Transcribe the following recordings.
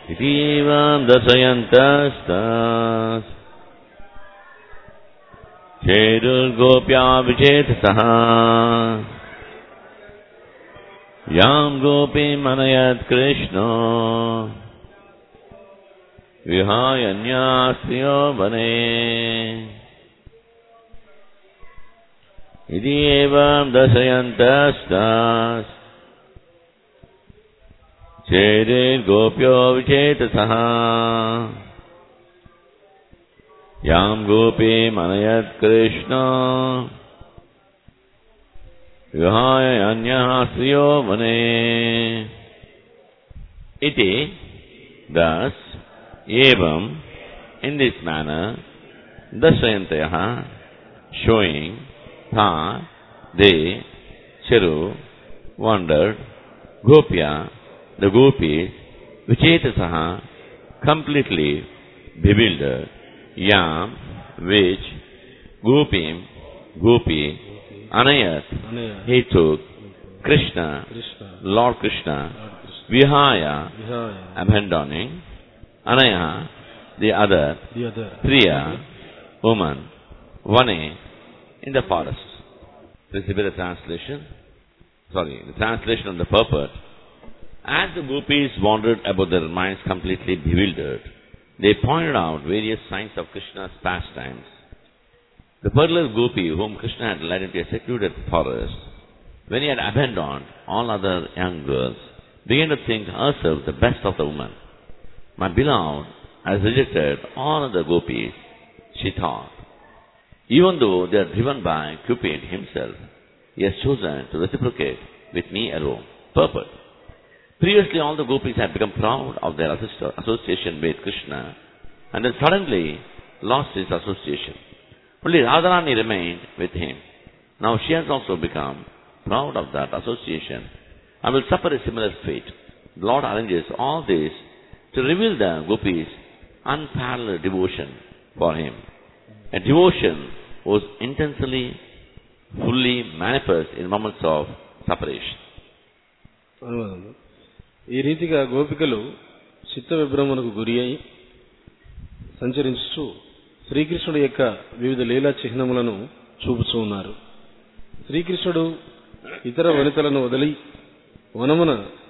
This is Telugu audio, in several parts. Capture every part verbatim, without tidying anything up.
Itivam dasayantastas Chedur gopya vichetasaha Yam gopi manayat Krishna Vihayanyasyo bane Iti evam dasayantastas Chedir gopyo vichetasaha Yam gopi manayat Krishna Vihayanyasyo bane Iti, thus, evam, in this manner, dasayantayaha, showing, tha, they, Cheru, wandered, gopya, the gopis, vichetasaha, completely bewildered, yam, which, gopim, gopi, anayat, he took, Krishna, Lord Krishna, vihaya, abandoning, anaya, the other, priya, woman, vane, in the forest. This is the translation. Sorry, the translation of the purport. As the gopis wandered about their minds completely bewildered, they pointed out various signs of Krishna's pastimes. The pearler gopi, whom Krishna had led into a secluded forest, when he had abandoned all other young girls, began to think herself the best of the women. My beloved has rejected all other gopis, she thought. Even though they are driven by Cupid himself, he has chosen to reciprocate with me alone. Purport. Previously all the gopis had become proud of their association with Krishna and then suddenly lost his association. Only Radharani remained with him. Now she has also become proud of that association and will suffer a similar fate. The Lord arranges all this to reveal the gopis' unparalleled devotion for him. A devotion was intensely, fully manifest in moments of separation. ఈ రీతిగా గోపికలు చిత్త విభ్రమణకు గురి అయి సంచరించుతూ శ్రీకృష్ణుడి యొక్క వివిధ లీలా చిహ్నములను చూపుతూ ఉన్నారు. శ్రీకృష్ణుడు ఇతర వనితలను వదిలి వనమున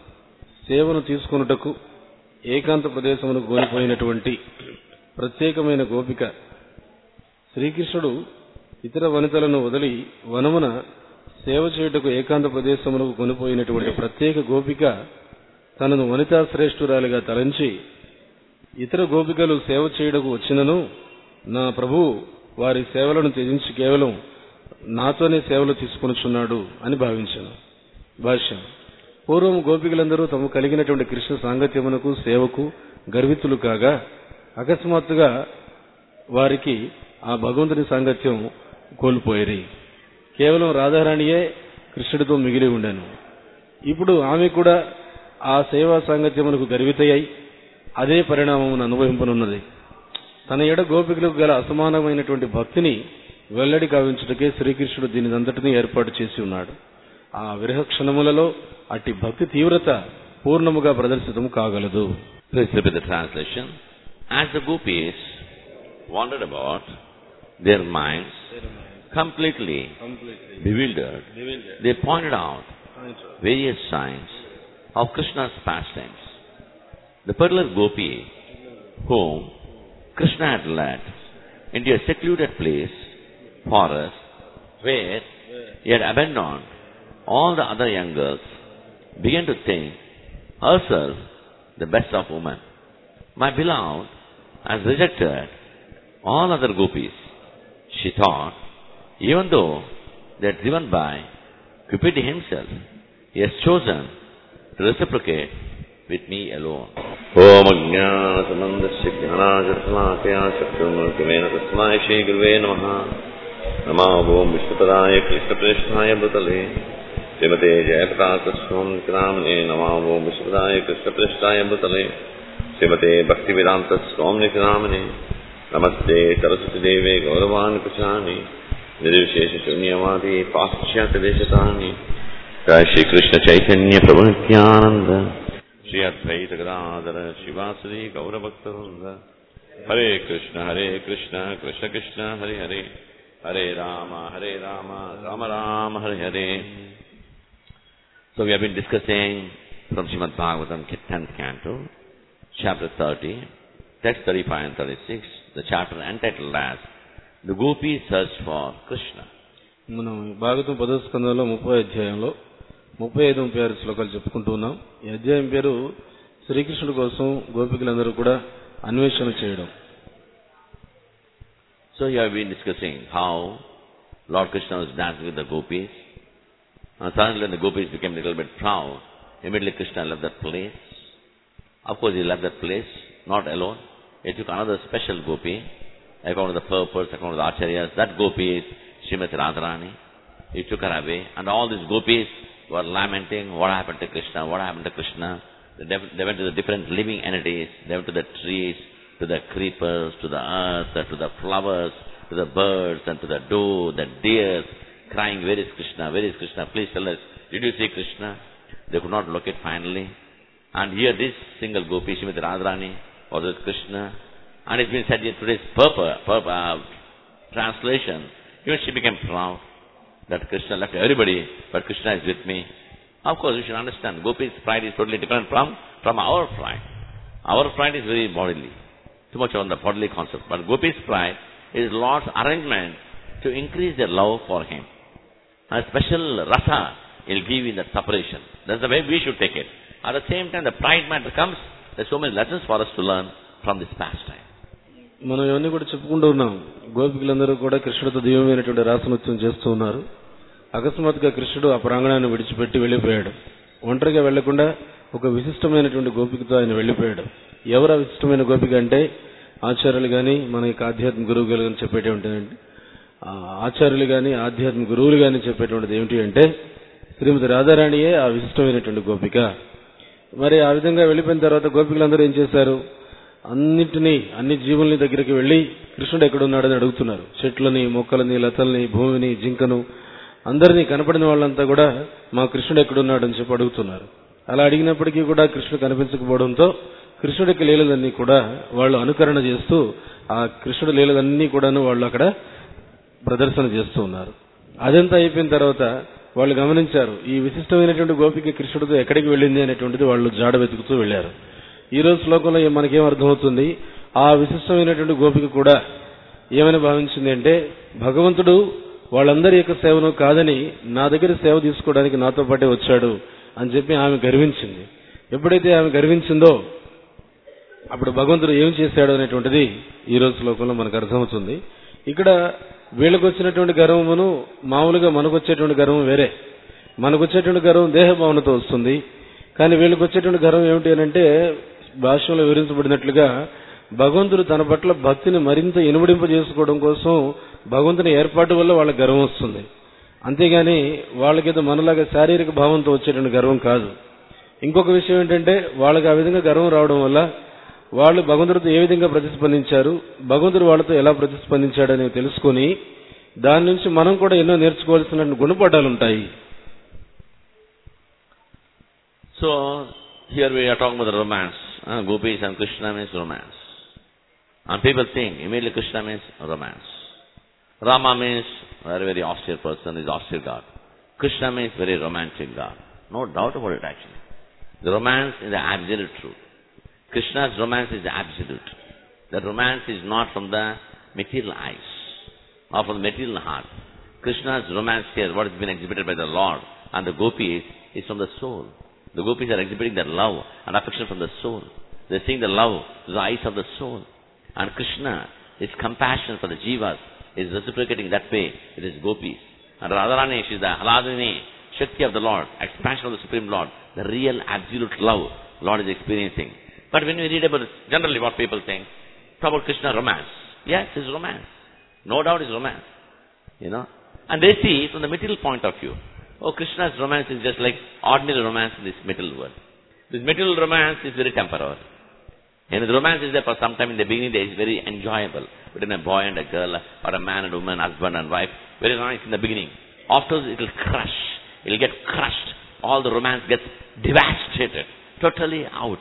సేవను తీసుకొనుటకు ఏకాంత ప్రదేశమునకు కోల్పోయినటువంటి ప్రత్యేకమైన గోపిక, శ్రీకృష్ణుడు ఇతర వనితలను వదిలి వనమున సేవ చేయుటకు ఏకాంత ప్రదేశమునకు కొనిపోయినటువంటి ప్రత్యేక గోపిక తనను వనితా శ్రేష్ఠురాలిగా తలంచి ఇతర గోపికలు సేవ చేయుటకు వచ్చినను నా ప్రభు వారి సేవలను త్యజించి కేవలం నాతోనే సేవలు తీసుకొనుచున్నాడు అని భావించాను. భాష్యం. పూర్వం గోపికలందరూ తమ కలిగినటువంటి కృష్ణ సాంగత్యమునకు సేవకు గర్వితులు కాగా అకస్మాత్తుగా వారికి ఆ భగవంతుని సాంగత్యం కోల్పోయేరి. కేవలం రాధారాణియే కృష్ణుడితో మిగిలి ఉండెను. ఇప్పుడు ఆమె కూడా ఆ సేవా సాంగత్యమునకు గర్వితయ్యి అదే పరిణామమును అనుభవింపనున్నది. తన ఎడ గోపికలకు గల అసమానమైనటువంటి భక్తిని వెల్లడి కావించుటకే శ్రీకృష్ణుడు దీనిదంతటినీ ఏర్పాటు చేసి ఉన్నాడు. ఆ విరహ క్షణములలో అట్టి భక్తి తీవ్రత పూర్ణముగా ప్రదర్శితం కాగలదు. Please repeat the translation. As the gopis wandered about, their minds completely bewildered, they pointed out various signs of Krishna's pastimes. The pearler gopi, whom Krishna had led into a secluded place, forest, where he had abandoned all the other young girls, began to think herself the best of women. My beloved has rejected all other gopis, she thought. Even though they are driven by Cupid himself, he has chosen to reciprocate with me alone. Om Ajnana Samandasya Jnanajarthalakaya Shaktimurtimena Tasmai Shri Guruve Namaha Namo Om Vishnupadaya Krishna Presthaya Bhutale Srimate Jayapataka Swami Nikramane Namo Om Vishnupadaya Krishna Presthaya Bhutale Srimate Bhaktivedanta Swami Nikramane Namaste Saraswati Deve Gauravani Pachani Nirvishesha Shunyavadi Paschyata Deshatani Jai Shri Krishna Chaitanya Prabhu Nityananda Shri Advaita Gadadhara Shivasari Gaura Bhakta Hare Krishna Hare Krishna Krishna Krishna Hare Hare Hare Rama Hare Rama Rama Rama Hare Hare. So we have been discussing from Srimad Bhagavatam tenth canto, chapter thirty, text thirty-five and thirty-six, the chapter entitled as The Gopis Search for Krishna. మనం భాగవతం పదో స్కందంలో ముప్పై అధ్యాయంలో ముప్పై ఐదు ముప్పై ఆరు శ్లోకాలు చెప్పుకుంటూ ఉన్నాం. ఈ అధ్యాయం పేరు శ్రీకృష్ణుడి కోసం గోపికలందరూ కూడా అన్వేషణ చేయడం. So you have been discussing how Lord Krishna was dancing with the gopis. And suddenly when the gopis became a little bit proud, immediately Krishna left that place. Of course he left that place, not alone. He took another special gopi, according to the purpose, according to the acharyas. That gopi is Srimati Radharani. He took her away. And all these gopis were lamenting, what happened to Krishna, what happened to Krishna. They went to the different living entities. They went to the trees, to the creepers, to the earth, to the flowers, to the birds, and to the doe, the deers, crying, where is Krishna, where is Krishna, please tell us, did you see Krishna? They could not locate finally. And here this single gopi, Srimati Radharani, was with Krishna. And it's been said in today's purpose, purpose, uh, translation, even she became proud that Krishna left everybody, but Krishna is with me. Of course, you should understand, gopi's pride is totally different from, from our pride. Our pride is very bodily, too much on the bodily concept. But gopi's pride is Lord's arrangement to increase their love for Him. A special rasa He'll give in that separation. That's the way we should take it. At the same time, the pride matter comes, there's so many lessons for us to learn from this pastime. మనం ఇవన్నీ కూడా చెప్పుకుంటూ ఉన్నాం. గోపికలందరూ కూడా కృష్ణుడితో దివ్యమైనటువంటి రాసనృత్యం చేస్తూ ఉన్నారు. అకస్మాత్తుగా కృష్ణుడు ఆ ప్రాంగణాన్ని విడిచిపెట్టి వెళ్ళిపోయాడు. ఒంటరిగా వెళ్లకుండా ఒక విశిష్టమైనటువంటి గోపికతో ఆయన వెళ్ళిపోయాడు. ఎవరు ఆ విశిష్టమైన గోపిక అంటే ఆచార్యులు గాని, మన యొక్క ఆధ్యాత్మిక గురువు గాని చెప్పేటటువంటి ఆచార్యులు గాని, ఆధ్యాత్మిక గురువులు గాని చెప్పేటువంటిది ఏమిటి అంటే శ్రీమతి రాధారాణియే ఆ విశిష్టమైనటువంటి గోపిక. మరి ఆ విధంగా వెళ్ళిపోయిన తర్వాత గోపికలందరూ ఏం చేశారు? అన్నింటినీ, అన్ని జీవుల్ని దగ్గరికి వెళ్లి కృష్ణుడు ఎక్కడున్నాడని అడుగుతున్నారు. చెట్లని, మొక్కలని, లతల్ని, భూమిని, జింకను, అందరినీ కనపడిన వాళ్ళంతా కూడా మా కృష్ణుడు ఎక్కడున్నాడని చెప్పి అడుగుతున్నారు. అలా అడిగినప్పటికీ కూడా కృష్ణుడు కనిపించకపోవడంతో కృష్ణుడికి లీలలన్నీ కూడా వాళ్ళు అనుకరణ చేస్తూ ఆ కృష్ణుడి లీలలన్నీ కూడాను వాళ్ళు అక్కడ ప్రదర్శన చేస్తూ ఉన్నారు. అదంతా అయిపోయిన తర్వాత వాళ్ళు గమనించారు, ఈ విశిష్టమైనటువంటి గోపిక కృష్ణుడితో ఎక్కడికి వెళ్ళింది అనేటువంటిది వాళ్ళు జాడ వెతుకుతూ వెళ్లారు. ఈ రోజు శ్లోకంలో మనకేం అర్థమవుతుంది? ఆ విశిష్టమైనటువంటి గోపిక కూడా ఏమని భావించింది అంటే భగవంతుడు వాళ్ళందరి యొక్క సేవను కాదని నా దగ్గర సేవ తీసుకోవడానికి నాతో పాటే వచ్చాడు అని చెప్పి ఆమె గర్వించింది. ఎప్పుడైతే ఆమె గర్వించిందో అప్పుడు భగవంతుడు ఏం చేశాడు అనేటువంటిది ఈ రోజు శ్లోకంలో మనకు అర్థమవుతుంది. ఇక్కడ వీళ్ళకు వచ్చినటువంటి గర్వమును మామూలుగా మనకు వచ్చేటువంటి గర్వం వేరే. మనకు వచ్చేటువంటి గర్వం దేహ భావనతో వస్తుంది. కానీ వీళ్ళకి వచ్చేటువంటి గర్వం ఏమిటి అని అంటే భాష్యంలో వివరించబడినట్లుగా భగవంతుడు తన పట్ల భక్తిని మరింత ఇనుమడింప చేసుకోవడం కోసం భగవంతుని ఏర్పాటు వల్ల వాళ్ళకి గర్వం వస్తుంది. అంతేగాని వాళ్ళకేదో మనలాగా శారీరక భావంతో వచ్చేటువంటి గర్వం కాదు. ఇంకొక విషయం ఏంటంటే వాళ్ళకి ఆ విధంగా గర్వం రావడం వల్ల వాళ్ళు భగవంతుడితో ఏ విధంగా ప్రతిస్పందించారు, భగవంతుడు వాళ్ళతో ఎలా ప్రతిస్పందించాడని తెలుసుకొని దాని నుంచి మనం కూడా ఎన్నో నేర్చుకోవాల్సిన గుణపాఠాలు ఉంటాయి. So here we are talking about the romance. Uh, Gopis and Krishna means romance. And people think immediately Krishna means romance. Rama means very, very austere person, is austere God. Krishna means very romantic God. No doubt about it actually. The romance is the absolute truth. Krishna's romance is the absolute. The romance is not from the material eyes or from the material heart. Krishna's romance here, what has been exhibited by the Lord and the gopis, is from the soul. The gopis are exhibiting their love and affection from the soul. They are seeing the love through the eyes of the soul. And Krishna, his compassion for the jivas, is reciprocating that way with his gopis. And Radharani, she is the Haladini, Shakti of the Lord, expansion of the Supreme Lord, the real absolute love Lord is experiencing. But when we read about generally what people think, talk about Krishna romance. Yes, it's romance. No doubt it's romance. You know. And they see from the material point of view. Oh, Krishna's romance is just like ordinary romance in this material world. This material romance is very temporary. And the romance is there for some time in the beginning, it is very enjoyable. Between a boy and a girl, or a man and a woman, husband and wife. Very nice in the beginning. Afterwards it will crush. It will get crushed. All the romance gets devastated. totally out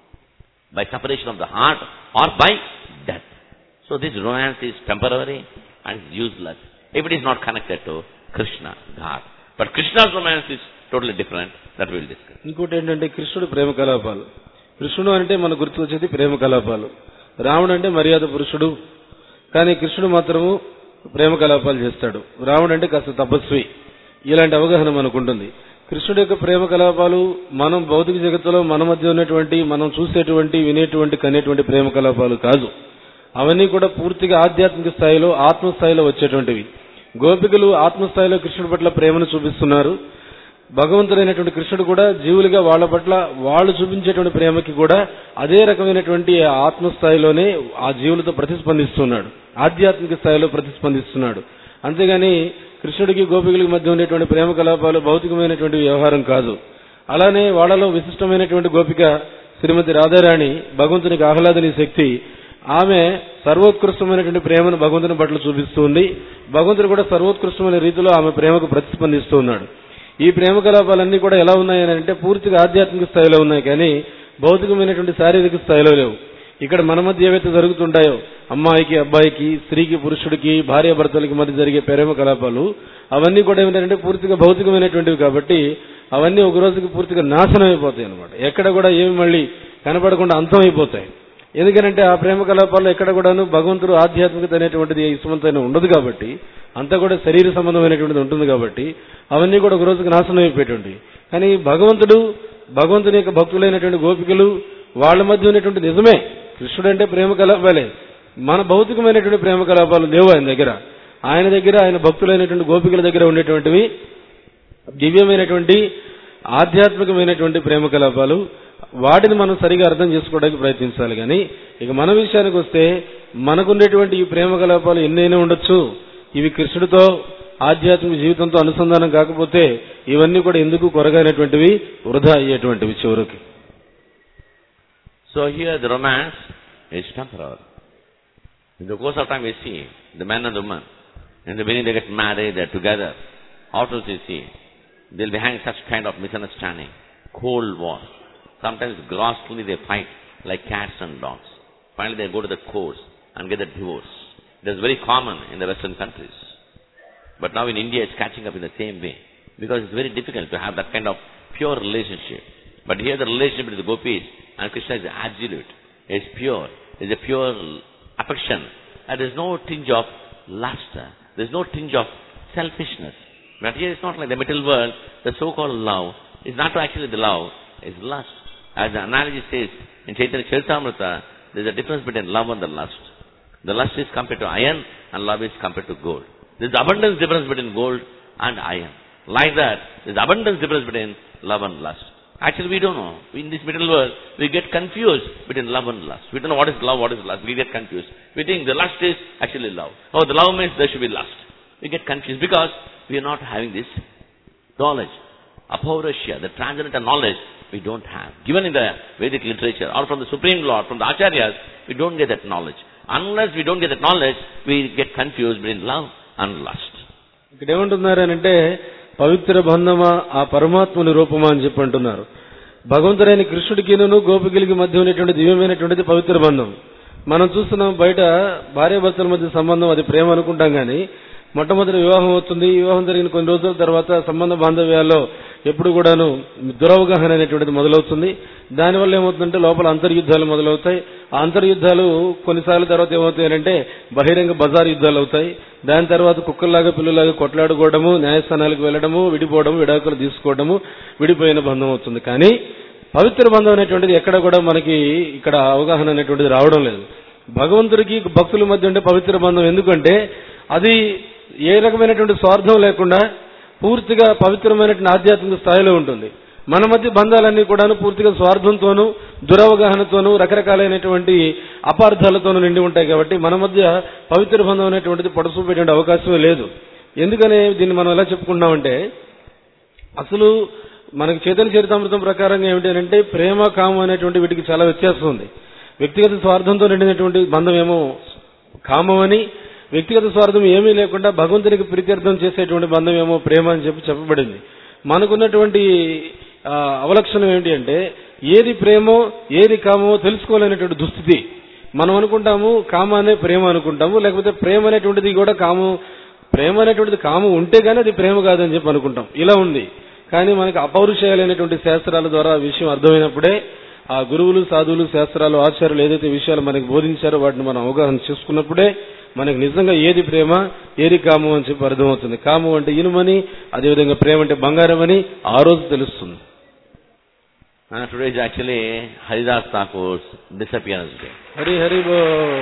by separation of the heart or by death. So this romance is temporary and useless if it is not connected to Krishna, God. But Krishna's romance is totally different. That we will discuss. ఇంకోటి ఏంటంటే కృష్ణుడు ప్రేమ కలాపాలు. కృష్ణుడు అంటే మనకు గుర్తు వచ్చేది ప్రేమ కలాపాలు. రాముడు అంటే మర్యాద పురుషుడు. కానీ కృష్ణుడు మాత్రము ప్రేమ కలాపాలు చేస్తాడు. రాముడు అంటే కాస్త తపస్వి. ఇలాంటి అవగాహన మనకు ఉంటుంది. కృష్ణుడి యొక్క ప్రేమ కలాపాలు మనం భౌతిక జగత్తులో మన మధ్య ఉన్నటువంటి, మనం చూసేటువంటి, వినేటువంటి, కనేటువంటి ప్రేమ కలాపాలు కాదు. అవన్నీ కూడా పూర్తిగా ఆధ్యాత్మిక స్థాయిలో, ఆత్మస్థాయిలో వచ్చేటువంటివి. గోపికలు ఆత్మస్థాయిలో కృష్ణుడి పట్ల ప్రేమను చూపిస్తున్నారు. భగవంతుడైనటువంటి కృష్ణుడు కూడా జీవులుగా వాళ్ళ పట్ల వాళ్ళు చూపించేటువంటి ప్రేమకి కూడా అదే రకమైనటువంటి ఆత్మస్థాయిలోనే ఆ జీవులతో ప్రతిస్పందిస్తున్నాడు, ఆధ్యాత్మిక స్థాయిలో ప్రతిస్పందిస్తున్నాడు. అంతేగాని కృష్ణుడికి గోపికలకి మధ్య ఉండేటువంటి ప్రేమ కలాపాలు భౌతికమైనటువంటి వ్యవహారం కాదు. అలానే వాళ్ళలో విశిష్టమైనటువంటి గోపిక శ్రీమతి రాధారాణి, భగవంతునికి ఆహ్లాదని శక్తి, ఆమె సర్వోత్కృష్టమైనటువంటి ప్రేమను భగవంతుని పట్ల చూపిస్తుంది. భగవంతుడు కూడా సర్వోత్కృష్టమైన రీతిలో ఆమె ప్రేమకు ప్రతిస్పందిస్తూ ఉన్నాడు. ఈ ప్రేమ కలాపాలన్నీ కూడా ఎలా ఉన్నాయని అంటే పూర్తిగా ఆధ్యాత్మిక స్థాయిలో ఉన్నాయి, కానీ భౌతికమైనటువంటి శారీరక స్థాయిలో లేవు. ఇక్కడ మన మధ్య ఏవైతే జరుగుతుంటాయో, అమ్మాయికి అబ్బాయికి, స్త్రీకి పురుషుడికి, భార్యాభర్తలకి మధ్య జరిగే ప్రేమ కలాపాలు, అవన్నీ కూడా ఏమిటంటే పూర్తిగా భౌతికమైనటువంటివి. కాబట్టి అవన్నీ ఒక రోజుకి పూర్తిగా నాశనం అయిపోతాయి అనమాట. ఎక్కడ కూడా ఏమి మళ్ళీ కనపడకుండా అంతం అయిపోతాయి. ఎందుకంటే ఆ ప్రేమ కలాపాల్లో ఎక్కడ కూడాను భగవంతుడు ఆధ్యాత్మికత అనేటువంటిది ఇసుమంతైనా ఉండదు. కాబట్టి అంతా కూడా శరీర సంబంధమైనటువంటిది ఉంటుంది. కాబట్టి అవన్నీ కూడా ఒక రోజుకి నాశనం అయిపోయేటువంటివి. కానీ భగవంతుడు, భగవంతుని యొక్క భక్తులైనటువంటి గోపికలు, వాళ్ళ మధ్య ఉన్నటువంటి నిజమే కృష్ణుడు అంటే ప్రేమ కలాపాలే. మన భౌతికమైనటువంటి ప్రేమ కలాపాలు లేవు ఆయన దగ్గర. ఆయన దగ్గర, ఆయన భక్తులైనటువంటి గోపికల దగ్గర ఉండేటువంటివి దివ్యమైనటువంటి ఆధ్యాత్మికమైనటువంటి ప్రేమ కలాపాలు. వాటిని మనం సరిగా అర్థం చేసుకోవడానికి ప్రయత్నించాలి. కానీ ఇక మన విషయానికి వస్తే మనకుండేటువంటి ఈ ప్రేమ కలాపాలు ఎన్నైనా ఉండొచ్చు. ఇవి కృష్ణుడితో ఆధ్యాత్మిక జీవితంతో అనుసంధానం కాకపోతే ఇవన్నీ కూడా ఎందుకు కొరగానటువంటివి, వృధా అయ్యేటువంటివి చివరికి. So here the romance is temporary. In the course of time we see the man and the woman. In the beginning they get married, they are together. Afterwards you see they will be having such kind of misunderstanding, cold war. Sometimes grossly they fight like cats and dogs. Finally they go to the courts and get a divorce. It is very common in the Western countries. But now in India it's catching up in the same way. Because it's very difficult to have that kind of pure relationship. But here the relationship with the gopis and Krishna is absolute. It's pure. It's a pure affection. And there's no tinge of lust. There's no tinge of selfishness. But here it's not like the material world. The so-called love is not actually the love. It's lust. As the analogy says in Chaitanya Charitamrita, there's a difference between love and the lust. The lust is compared to iron and love is compared to gold. There's abundance difference between gold and iron. Like that, there's abundance difference between love and lust. Actually we don't know. In this material world, we get confused between love and lust. We don't know what is love, what is lust. We get confused. We think the lust is actually love. Oh, the love means there should be lust. We get confused because we are not having this knowledge. Apaurashya, the transcendental knowledge, we don't have. Given in the Vedic literature or from the Supreme Lord, from the Acharyas, we don't get that knowledge. Unless we don't get that knowledge, we get confused between love and lust. ఇక్కడ ఏమంటున్నారనంటే పవిత్ర బంధమా ఆ పరమాత్మని రూపమా అని చెప్పి అంటున్నారు. భగవంతుడైన కృష్ణుడికిను గోపికలకి మధ్య ఉన్నటువంటి దివ్యమైనటువంటిది పవిత్ర బంధం. మనం చూస్తున్నాం బయట భార్యాభర్తల మధ్య సంబంధం, అది ప్రేమ అనుకుంటాం. కానీ మొట్టమొదటి వివాహం అవుతుంది. వివాహం జరిగిన కొన్ని రోజుల తర్వాత సంబంధ బాంధవ్యాల్లో ఎప్పుడు కూడాను దురవగాహన అనేటువంటిది మొదలవుతుంది. దానివల్ల ఏమవుతుందంటే లోపల అంతర్యుద్ధాలు మొదలవుతాయి. ఆ అంతర్యుద్ధాలు కొన్నిసార్లు తర్వాత ఏమవుతాయంటే బహిరంగ బజార్ యుద్ధాలు అవుతాయి. దాని తర్వాత కుక్కల్లాగా పిల్లలాగా కొట్లాడుకోవడము, న్యాయస్థానాలకు వెళ్లడము, విడిపోవడము, విడాకులు తీసుకోవడము, విడిపోయిన బంధం అవుతుంది. కానీ పవిత్ర బంధం అనేటువంటిది ఎక్కడ కూడా మనకి ఇక్కడ అవగాహన అనేటువంటిది రావడం లేదు. భగవంతుడికి భక్తుల మధ్య ఉండే పవిత్ర బంధం ఎందుకంటే అది ఏ రకమైనటువంటి స్వార్థం లేకుండా పూర్తిగా పవిత్రమైనటువంటి ఆధ్యాత్మిక స్థాయిలో ఉంటుంది. మన మధ్య బంధాలన్నీ కూడాను పూర్తిగా స్వార్థంతోనూ, దురవగాహనతోనూ, రకరకాలైనటువంటి అపార్థాలతోనూ నిండి ఉంటాయి. కాబట్టి మన మధ్య పవిత్ర బంధం అనేటువంటిది పొడసూపేటువంటి అవకాశమే లేదు. ఎందుకని దీన్ని మనం ఎలా చెప్పుకుంటున్నామంటే, అసలు మనకి చైతన్య చరితామృతం ప్రకారంగా ఏమిటి అంటే ప్రేమ, కామం అనేటువంటి వీటికి చాలా వ్యత్యాసం ఉంది. వ్యక్తిగత స్వార్థంతో నిండినటువంటి బంధం ఏమో కామం అని, వ్యక్తిగత స్వార్థం ఏమీ లేకుండా భగవంతునికి ప్రీత్యర్థం చేసేటువంటి బంధం ఏమో ప్రేమ అని చెప్పి చెప్పబడింది. మనకున్నటువంటి అవలక్షణం ఏంటి అంటే ఏది ప్రేమో ఏది కామో తెలుసుకోలేనటువంటి దుస్థితి. మనం అనుకుంటాము కామానే ప్రేమ అనుకుంటాము, లేకపోతే ప్రేమ అనేటువంటిది కూడా కామం, ప్రేమ అనేటువంటిది కామం ఉంటే గానీ అది ప్రేమ కాదని చెప్పి అనుకుంటాం. ఇలా ఉంది. కానీ మనకి అపౌరుషేయాలైనటువంటి శాస్త్రాల ద్వారా ఆ విషయం అర్థమైనప్పుడే ఆ గురువులు, సాధువులు, శాస్త్రాలు, ఆచార్యులు ఏదైతే విషయాలు మనకి బోధించారో వాటిని మనం అవగాహన చేసుకున్నప్పుడే మనకి నిజంగా ఏది ప్రేమ ఏది కామం అని చెప్పి అర్థమవుతుంది. కామం అంటే ఇనుమని, అదేవిధంగా ప్రేమ అంటే బంగారం అని ఆ రోజు తెలుస్తుంది. And today is actually Haridas Thakur's disappearance day. Hari Hari బో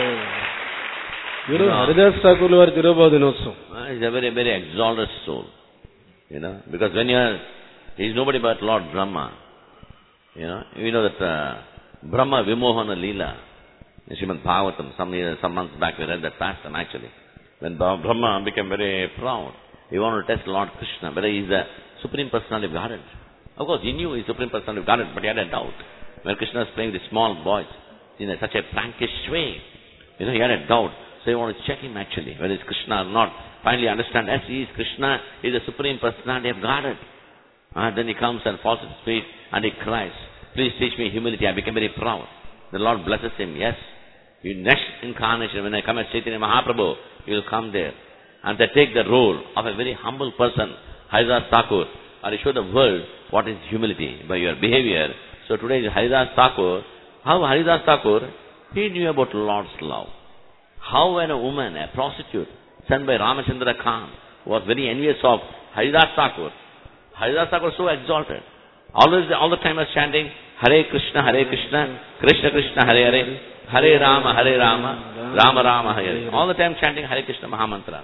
గురు హరిదాస్ ఠాకూర్ వారి తిరోభావ దినోత్సవం. He's a very, very exalted soul. You know, because when you are, he is nobody but Lord Brahma. You know, you know that uh, Brahma Vimohana Leela, in Srimad Bhagavatam, some years, some months back we read that pastime actually. When Brahma became very proud, he wanted to test Lord Krishna, whether he is the Supreme Personality of Godhead. Of course, he knew he is Supreme Personality of Godhead, but he had a doubt. When Krishna was playing with the small boys in a, such a prankish way, you know, he had a doubt. So he wanted to check him actually, whether it's Krishna or not. Finally understand, yes, he is Krishna, he is the Supreme Personality of Godhead. Uh, then he comes and falls at his feet and he cries, please teach me humility, I became very proud. The Lord blesses him, yes. In next incarnation, when I come as Chaitanya Mahaprabhu, you will come there. And they take the role of a very humble person, Haridas Thakur, and you show the world what is humility by your behavior. So today is Haridas Thakur. How Haridas Thakur, he knew about Lord's love. How when a woman, a prostitute, sent by Ramachandra Khan, was very envious of Haridas Thakur. Haridas Thakur was so exalted. Always, all the time was chanting, Hare Krishna, Hare Krishna, Krishna Krishna, Hare Hare, Hare Rama, Hare Rama, Rama Rama, Hare Hare. All the time chanting Hare Krishna Mahamantra.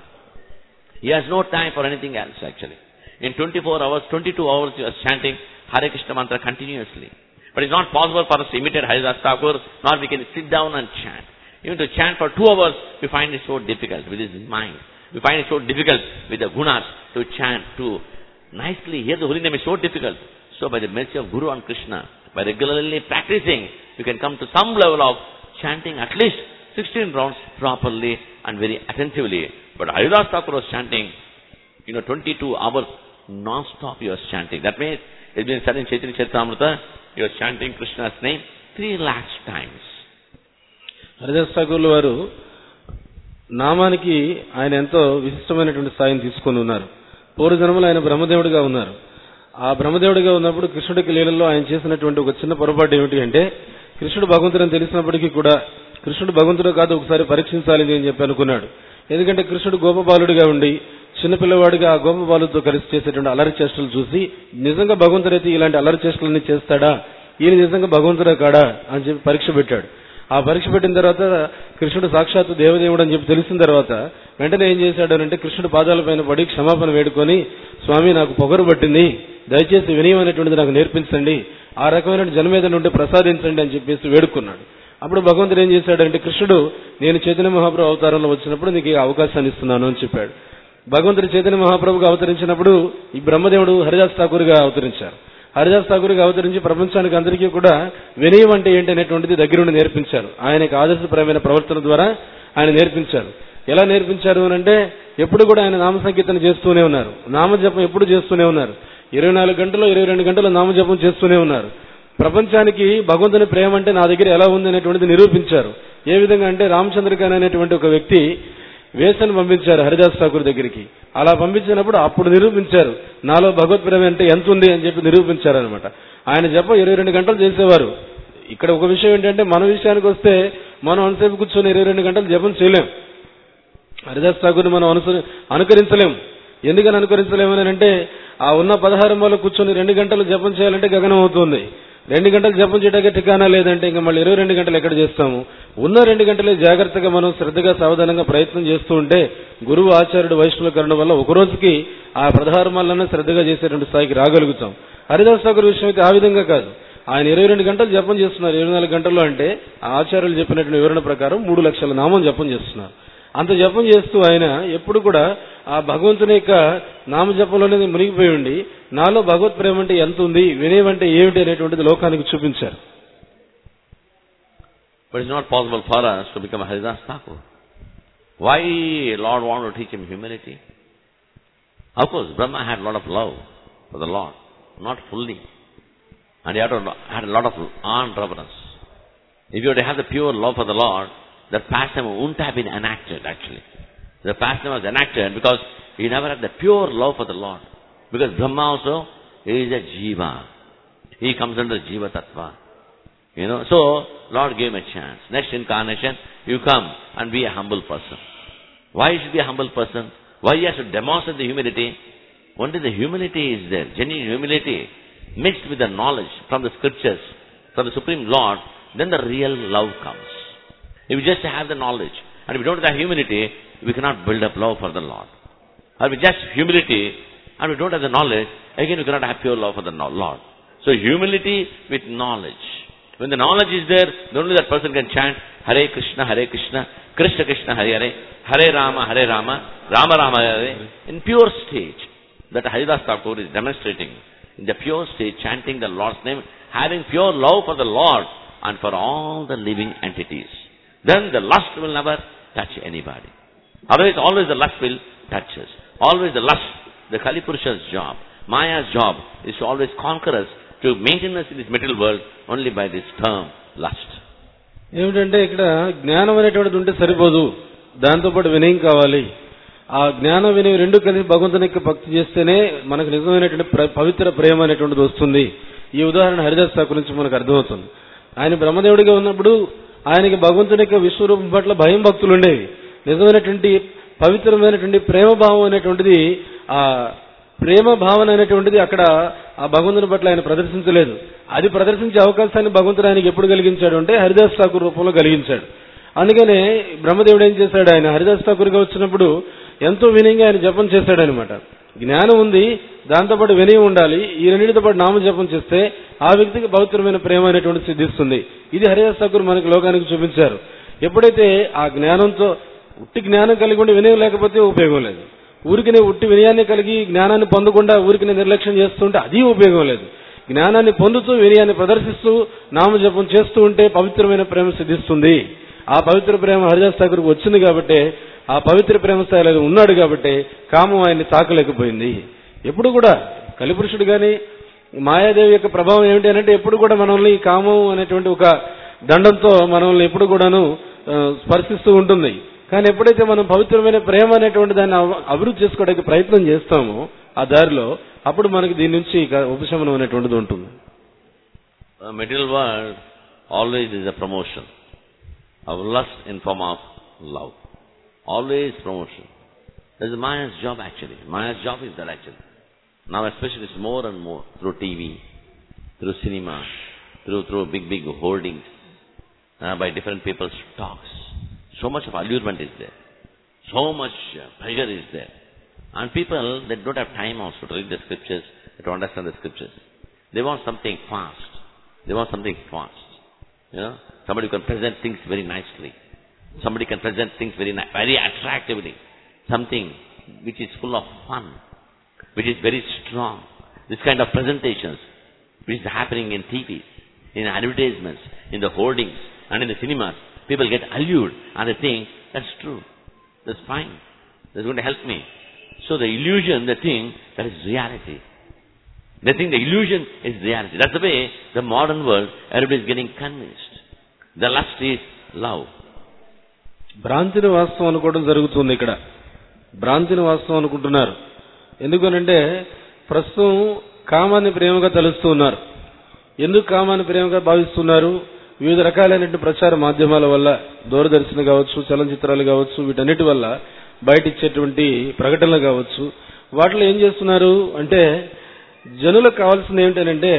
He has no time for anything else actually. In twenty-four hours, twenty-two hours he was chanting Hare Krishna mantra continuously. But it's not possible for us to imitate Haridas Thakur, nor we can sit down and chant. Even to chant for two hours, we find it so difficult with his mind. We find it so difficult with the gunas to chant, to nicely hear the holy name is so difficult. So by the mercy of Guru and Krishna, by regularly practicing, you can come to some level of chanting at least sixteen rounds properly and very attentively. But Haridas Thakur was chanting, you know, twenty-two hours non-stop he was chanting. That means, it's been said in Chaitanya Charitamrita, he was chanting Krishna's name three lakhs times. Haridas ఠాకూర్ల వారు నామానికి ఆయన ఎంతో విశిష్టమైనటువంటి స్థాయిని తీసుకొని ఉన్నారు. పూర్వజన్మలో ఆయన బ్రహ్మదేవుడిగా ఉన్నారు. ఆ బ్రహ్మదేవుడిగా ఉన్నప్పుడు కృష్ణుడికి లీలలో ఆయన చేసినటువంటి ఒక చిన్న పొరపాటు ఏమిటి అంటే, కృష్ణుడు భగవంతుడని తెలిసినప్పటికీ కూడా కృష్ణుడు భగవంతుడు కాదు, ఒకసారి పరీక్షించాలి అని చెప్పి అనుకున్నాడు. ఎందుకంటే కృష్ణుడు గోపబాలుడిగా ఉండి చిన్నపిల్లవాడిగా ఆ గోపబాలుతో కలిసి చేసేటువంటి అల్లరి చేష్టలు చూసి, నిజంగా భగవంతుడైతే ఇలాంటి అల్లరి చేష్టలన్నీ చేస్తాడా, ఈయన నిజంగా భగవంతుడే కాడా అని చెప్పి పరీక్ష పెట్టాడు. ఆ పరీక్ష పెట్టిన తర్వాత కృష్ణుడు సాక్షాత్తు దేవదేవుడు అని చెప్పి తెలిసిన తర్వాత వెంటనే ఏం చేశాడు అంటే, కృష్ణుడు పాదాలపైన పడి క్షమాపణ వేడుకొని, స్వామి నాకు పొగరు పట్టింది, దయచేసి వినయం అనేటువంటిది నాకు నేర్పించండి, ఆ రకమైన జన్మేదన ఉంటే ప్రసాదించండి అని చెప్పేసి వేడుకున్నాడు. అప్పుడు భగవంతుడు ఏం చేశాడంటే, కృష్ణుడు నేను చైతన్య మహాప్రభు అవతారంలో వచ్చినప్పుడు నీకు అవకాశాన్ని ఇస్తున్నాను అని చెప్పాడు. భగవంతుడు చైతన్య మహాప్రభుగా అవతరించినప్పుడు ఈ బ్రహ్మదేవుడు హరిదాస్ ఠాకూర్గా అవతరించారు. హరిదాస్ ఠాకూర్గా అవతరించి ప్రపంచానికి అందరికీ కూడా వినయం అంటే ఏంటి అనేటువంటిది దగ్గరుండి నేర్పించారు. ఆయనకు ఆదర్శపరమైన ప్రవర్తన ద్వారా ఆయన నేర్పించారు. ఎలా నేర్పించారు అని అంటే, ఎప్పుడు కూడా ఆయన నామ సంకీర్తన చేస్తూనే ఉన్నారు, నామజపం ఎప్పుడు చేస్తూనే ఉన్నారు, ఇరవై నాలుగు గంటలు ఇరవై రెండు గంటలు నామజపం చేస్తూనే ఉన్నారు. ప్రపంచానికి భగవంతుని ప్రేమ అంటే నా దగ్గర ఎలా ఉంది అనేటువంటిది నిరూపించారు. ఏ విధంగా అంటే, రామచంద్రకాన్ అనేటువంటి ఒక వ్యక్తి వేసను పంపించారు హరిదాస్ ఠాకూర్ దగ్గరికి. అలా పంపించినప్పుడు అప్పుడు నిరూపించారు, నాలో భగవత్ ప్రేమ అంటే ఎంత ఉంది అని చెప్పి నిరూపించారు అనమాట. ఆయన జపం ఇరవై రెండు గంటలు చేసేవారు. ఇక్కడ ఒక విషయం ఏంటంటే, మన విషయానికి వస్తే మనం అనుసేపు కూర్చొని ఇరవై రెండు గంటలు జపం చేయలేం. హరిదాస్ ఠాకూర్ని మనం అనుసరి అనుకరించలేం. ఎందుకని అనుకరించలేమని అంటే, ఆ ఉన్న పదహారు మూల కూర్చొని రెండు గంటలు జపం చేయాలంటే గగనం అవుతుంది. రెండు గంటలు జపం చేయడానికి ఠికానా లేదంటే ఇంకా మళ్ళీ ఇరవై రెండు గంటలు ఎక్కడ చేస్తాము? ఉన్న రెండు గంటలే జాగ్రత్తగా మనం శ్రద్ధగా సావధానంగా ప్రయత్నం చేస్తూ ఉంటే, గురువు ఆచార్యుడు వైష్ణవ కరుణ వల్ల ఒక రోజుకి ఆ పదహారు మాలనే శ్రద్ధగా చేసేటువంటి స్థాయికి రాగలుగుతాం. హరిదాస్ ఠాకూర్ విషయం అయితే ఆ విధంగా కాదు. ఆయన ఇరవై రెండు గంటలు జపం చేస్తున్నారు. ఇరవై నాలుగు గంటల్లో అంటే ఆ ఆచార్యులు చెప్పినటువంటి వివరణ ప్రకారం మూడు లక్షల నామం జపం చేస్తున్నారు. అంత జపం చేస్తూ ఆయన ఎప్పుడు కూడా ఆ భగవంతుని యొక్క నామజపంలోనే మునిగిపోయి ఉండి, నాలో భగవత్ ప్రేమ అంటే ఎంత ఉంది, వినయం అంటే ఏమిటి అనేటువంటిది లోకానికి చూపించారు. But it's not possible for us to become a Haridas Thakur. Why Lord wanted to teach him humility? Of course, Brahma had a lot of love for the Lord, not fully. And you have to have a lot of awe and reverence. If you were to have the pure love for the Lord, the pastime wouldn't have been enacted actually. The pastime was enacted because he never had the pure love for the Lord. Because Brahma also is a jiva. He comes under jiva tattva. You know, so Lord gave him a chance. Next incarnation, you come and be a humble person. Why you should be a humble person? Why you have to demonstrate the humility? Only the humility is there, genuine humility, mixed with the knowledge from the scriptures, from the Supreme Lord, then the real love comes. If we just have the knowledge, and if we don't have humility, we cannot build up love for the Lord. Or with just humility, and we don't have the knowledge, again we cannot have pure love for the Lord. So humility with knowledge. When the knowledge is there, then only that person can chant Hare Krishna, Hare Krishna, Krishna Krishna, Hare Hare, Hare Rama, Hare Rama, Rama Rama, Hare, in pure stage. That Haridas Thakur is demonstrating. In the pure stage, chanting the Lord's name, having pure love for the Lord and for all the living entities. Then the lust will never touch anybody. Otherwise, always the lust will touch us. Always the lust, the Kali Purusha's job, Maya's job is to always conquer us, to maintain us in this material world only by this term, lust. ఏమిటంటే ఇక్కడ జ్ఞానం అనేటువంటిది ఉంటే సరిపోదు, దాంతోపాటు వినయం కావాలి. ఆ జ్ఞాన వినయం రెండు కలిసి భగవంతునికి భక్తి చేస్తేనే మనకు నిజమైనటువంటి పవిత్ర ప్రేమ అనేటువంటిది వస్తుంది. ఈ ఉదాహరణ హరిదాస్ ఠాకూర్ నుంచి మనకు అర్థమవుతుంది. ఆయన బ్రహ్మదేవుడిగా ఉన్నప్పుడు ఆయనకి భగవంతుని యొక్క విశ్వరూపం పట్ల భయం భక్తులు ఉండేవి. నిజమైనటువంటి పవిత్రమైనటువంటి ప్రేమ భావం అనేటువంటిది, ఆ ప్రేమ భావన అనేటువంటిది అక్కడ ఆ భగవంతుని పట్ల ఆయన ప్రదర్శించలేదు. అది ప్రదర్శించే అవకాశాన్ని భగవంతుడు ఆయనకి ఎప్పుడు కలిగించాడు అంటే హరిదాస్ ఠాకూర్ రూపంలో కలిగించాడు. అందుకనే బ్రహ్మదేవుడు ఏం చేశాడు, ఆయన హరిదాస్ ఠాకూర్గా వచ్చినప్పుడు ఎంతో వినయంగా ఆయన జపం చేశాడనమాట. జ్ఞానం ఉంది, దాంతోపాటు వినయం ఉండాలి. ఈ రెండింటితో పాటు నామ జపం చేస్తే ఆ వ్యక్తికి పవిత్రమైన ప్రేమ అనేటువంటి సిద్ధిస్తుంది. ఇది హరిదాస్ ఠాకూర్ మనకి లోకానికి చూపించారు. ఎప్పుడైతే ఆ జ్ఞానంతో ఉట్టి జ్ఞానం కలిగి ఉండి వినయం లేకపోతే ఉపయోగం లేదు. ఊరికినే ఉట్టి వినయాన్ని కలిగి జ్ఞానాన్ని పొందకుండా ఊరికినే నిర్లక్ష్యం చేస్తుంటే అది ఉపయోగం లేదు. జ్ఞానాన్ని పొందుతూ వినయాన్ని ప్రదర్శిస్తూ నామజపం చేస్తూ ఉంటే పవిత్రమైన ప్రేమ సిద్ధిస్తుంది. ఆ పవిత్ర ప్రేమ హరిదాస్ ఠాకూర్కి వచ్చింది కాబట్టి, ఆ పవిత్ర ప్రేమ స్థాయిలో ఉన్నాడు కాబట్టి కామం ఆయన్ని తాకలేకపోయింది. ఎప్పుడు కూడా కలిపురుషుడు గాని మాయాదేవి యొక్క ప్రభావం ఏమిటి అంటే ఎప్పుడు కూడా మనల్ని కామం అనేటువంటి ఒక దండంతో మనల్ని ఎప్పుడు కూడాను స్పర్శిస్తూ ఉంటుంది. కానీ ఎప్పుడైతే మనం పవిత్రమైన ప్రేమ అనేటువంటి దాన్ని అభివృద్ధి చేసుకోవడానికి ప్రయత్నం చేస్తామో ఆ దారిలో, అప్పుడు మనకి దీని నుంచి ఉపశమనం అనేటువంటిది ఉంటుంది. Material world always is a promotion of lust in form of love. Always promotion. That is Maya's job actually. Maya's job is that actually. Now especially it's more and more through T V, through cinema, through through big big holdings, uh, by different people's talks. So much of allurement is there. So much uh, pressure is there. And people, they don't have time also to read the scriptures, to understand the scriptures. They want something fast. They want something fast. You know? Somebody can present things very nicely. Somebody can present things very very attractively. Something which is full of fun, which is very strong. This kind of presentations, which is happening in T V, in advertisements, in the hoardings, and in the cinemas. People get allured and they think, that's true, that's fine, that's going to help me. So the illusion, the thing, that is reality. They think the illusion is reality. That's the way the modern world, everybody is getting convinced. The lust is love. భ్రాంతిని వాస్తవం అనుకోవడం జరుగుతుంది. ఇక్కడ భ్రాంతిని వాస్తవం అనుకుంటున్నారు. ఎందుకనంటే ప్రస్తుతం కామాన్ని ప్రేమగా తలుస్తూ ఉన్నారు. ఎందుకు కామాన్ని ప్రేమగా భావిస్తున్నారు? వివిధ రకాలైనటువంటి ప్రచార మాధ్యమాల వల్ల, దూరదర్శన్ కావచ్చు, చలనచిత్రాలు కావచ్చు, వీటన్నిటి వల్ల బయట ఇచ్చేటువంటి ప్రకటనలు కావచ్చు, వాటిలో ఏం చేస్తున్నారు అంటే జనులకు కావాల్సింది ఏమిటంటే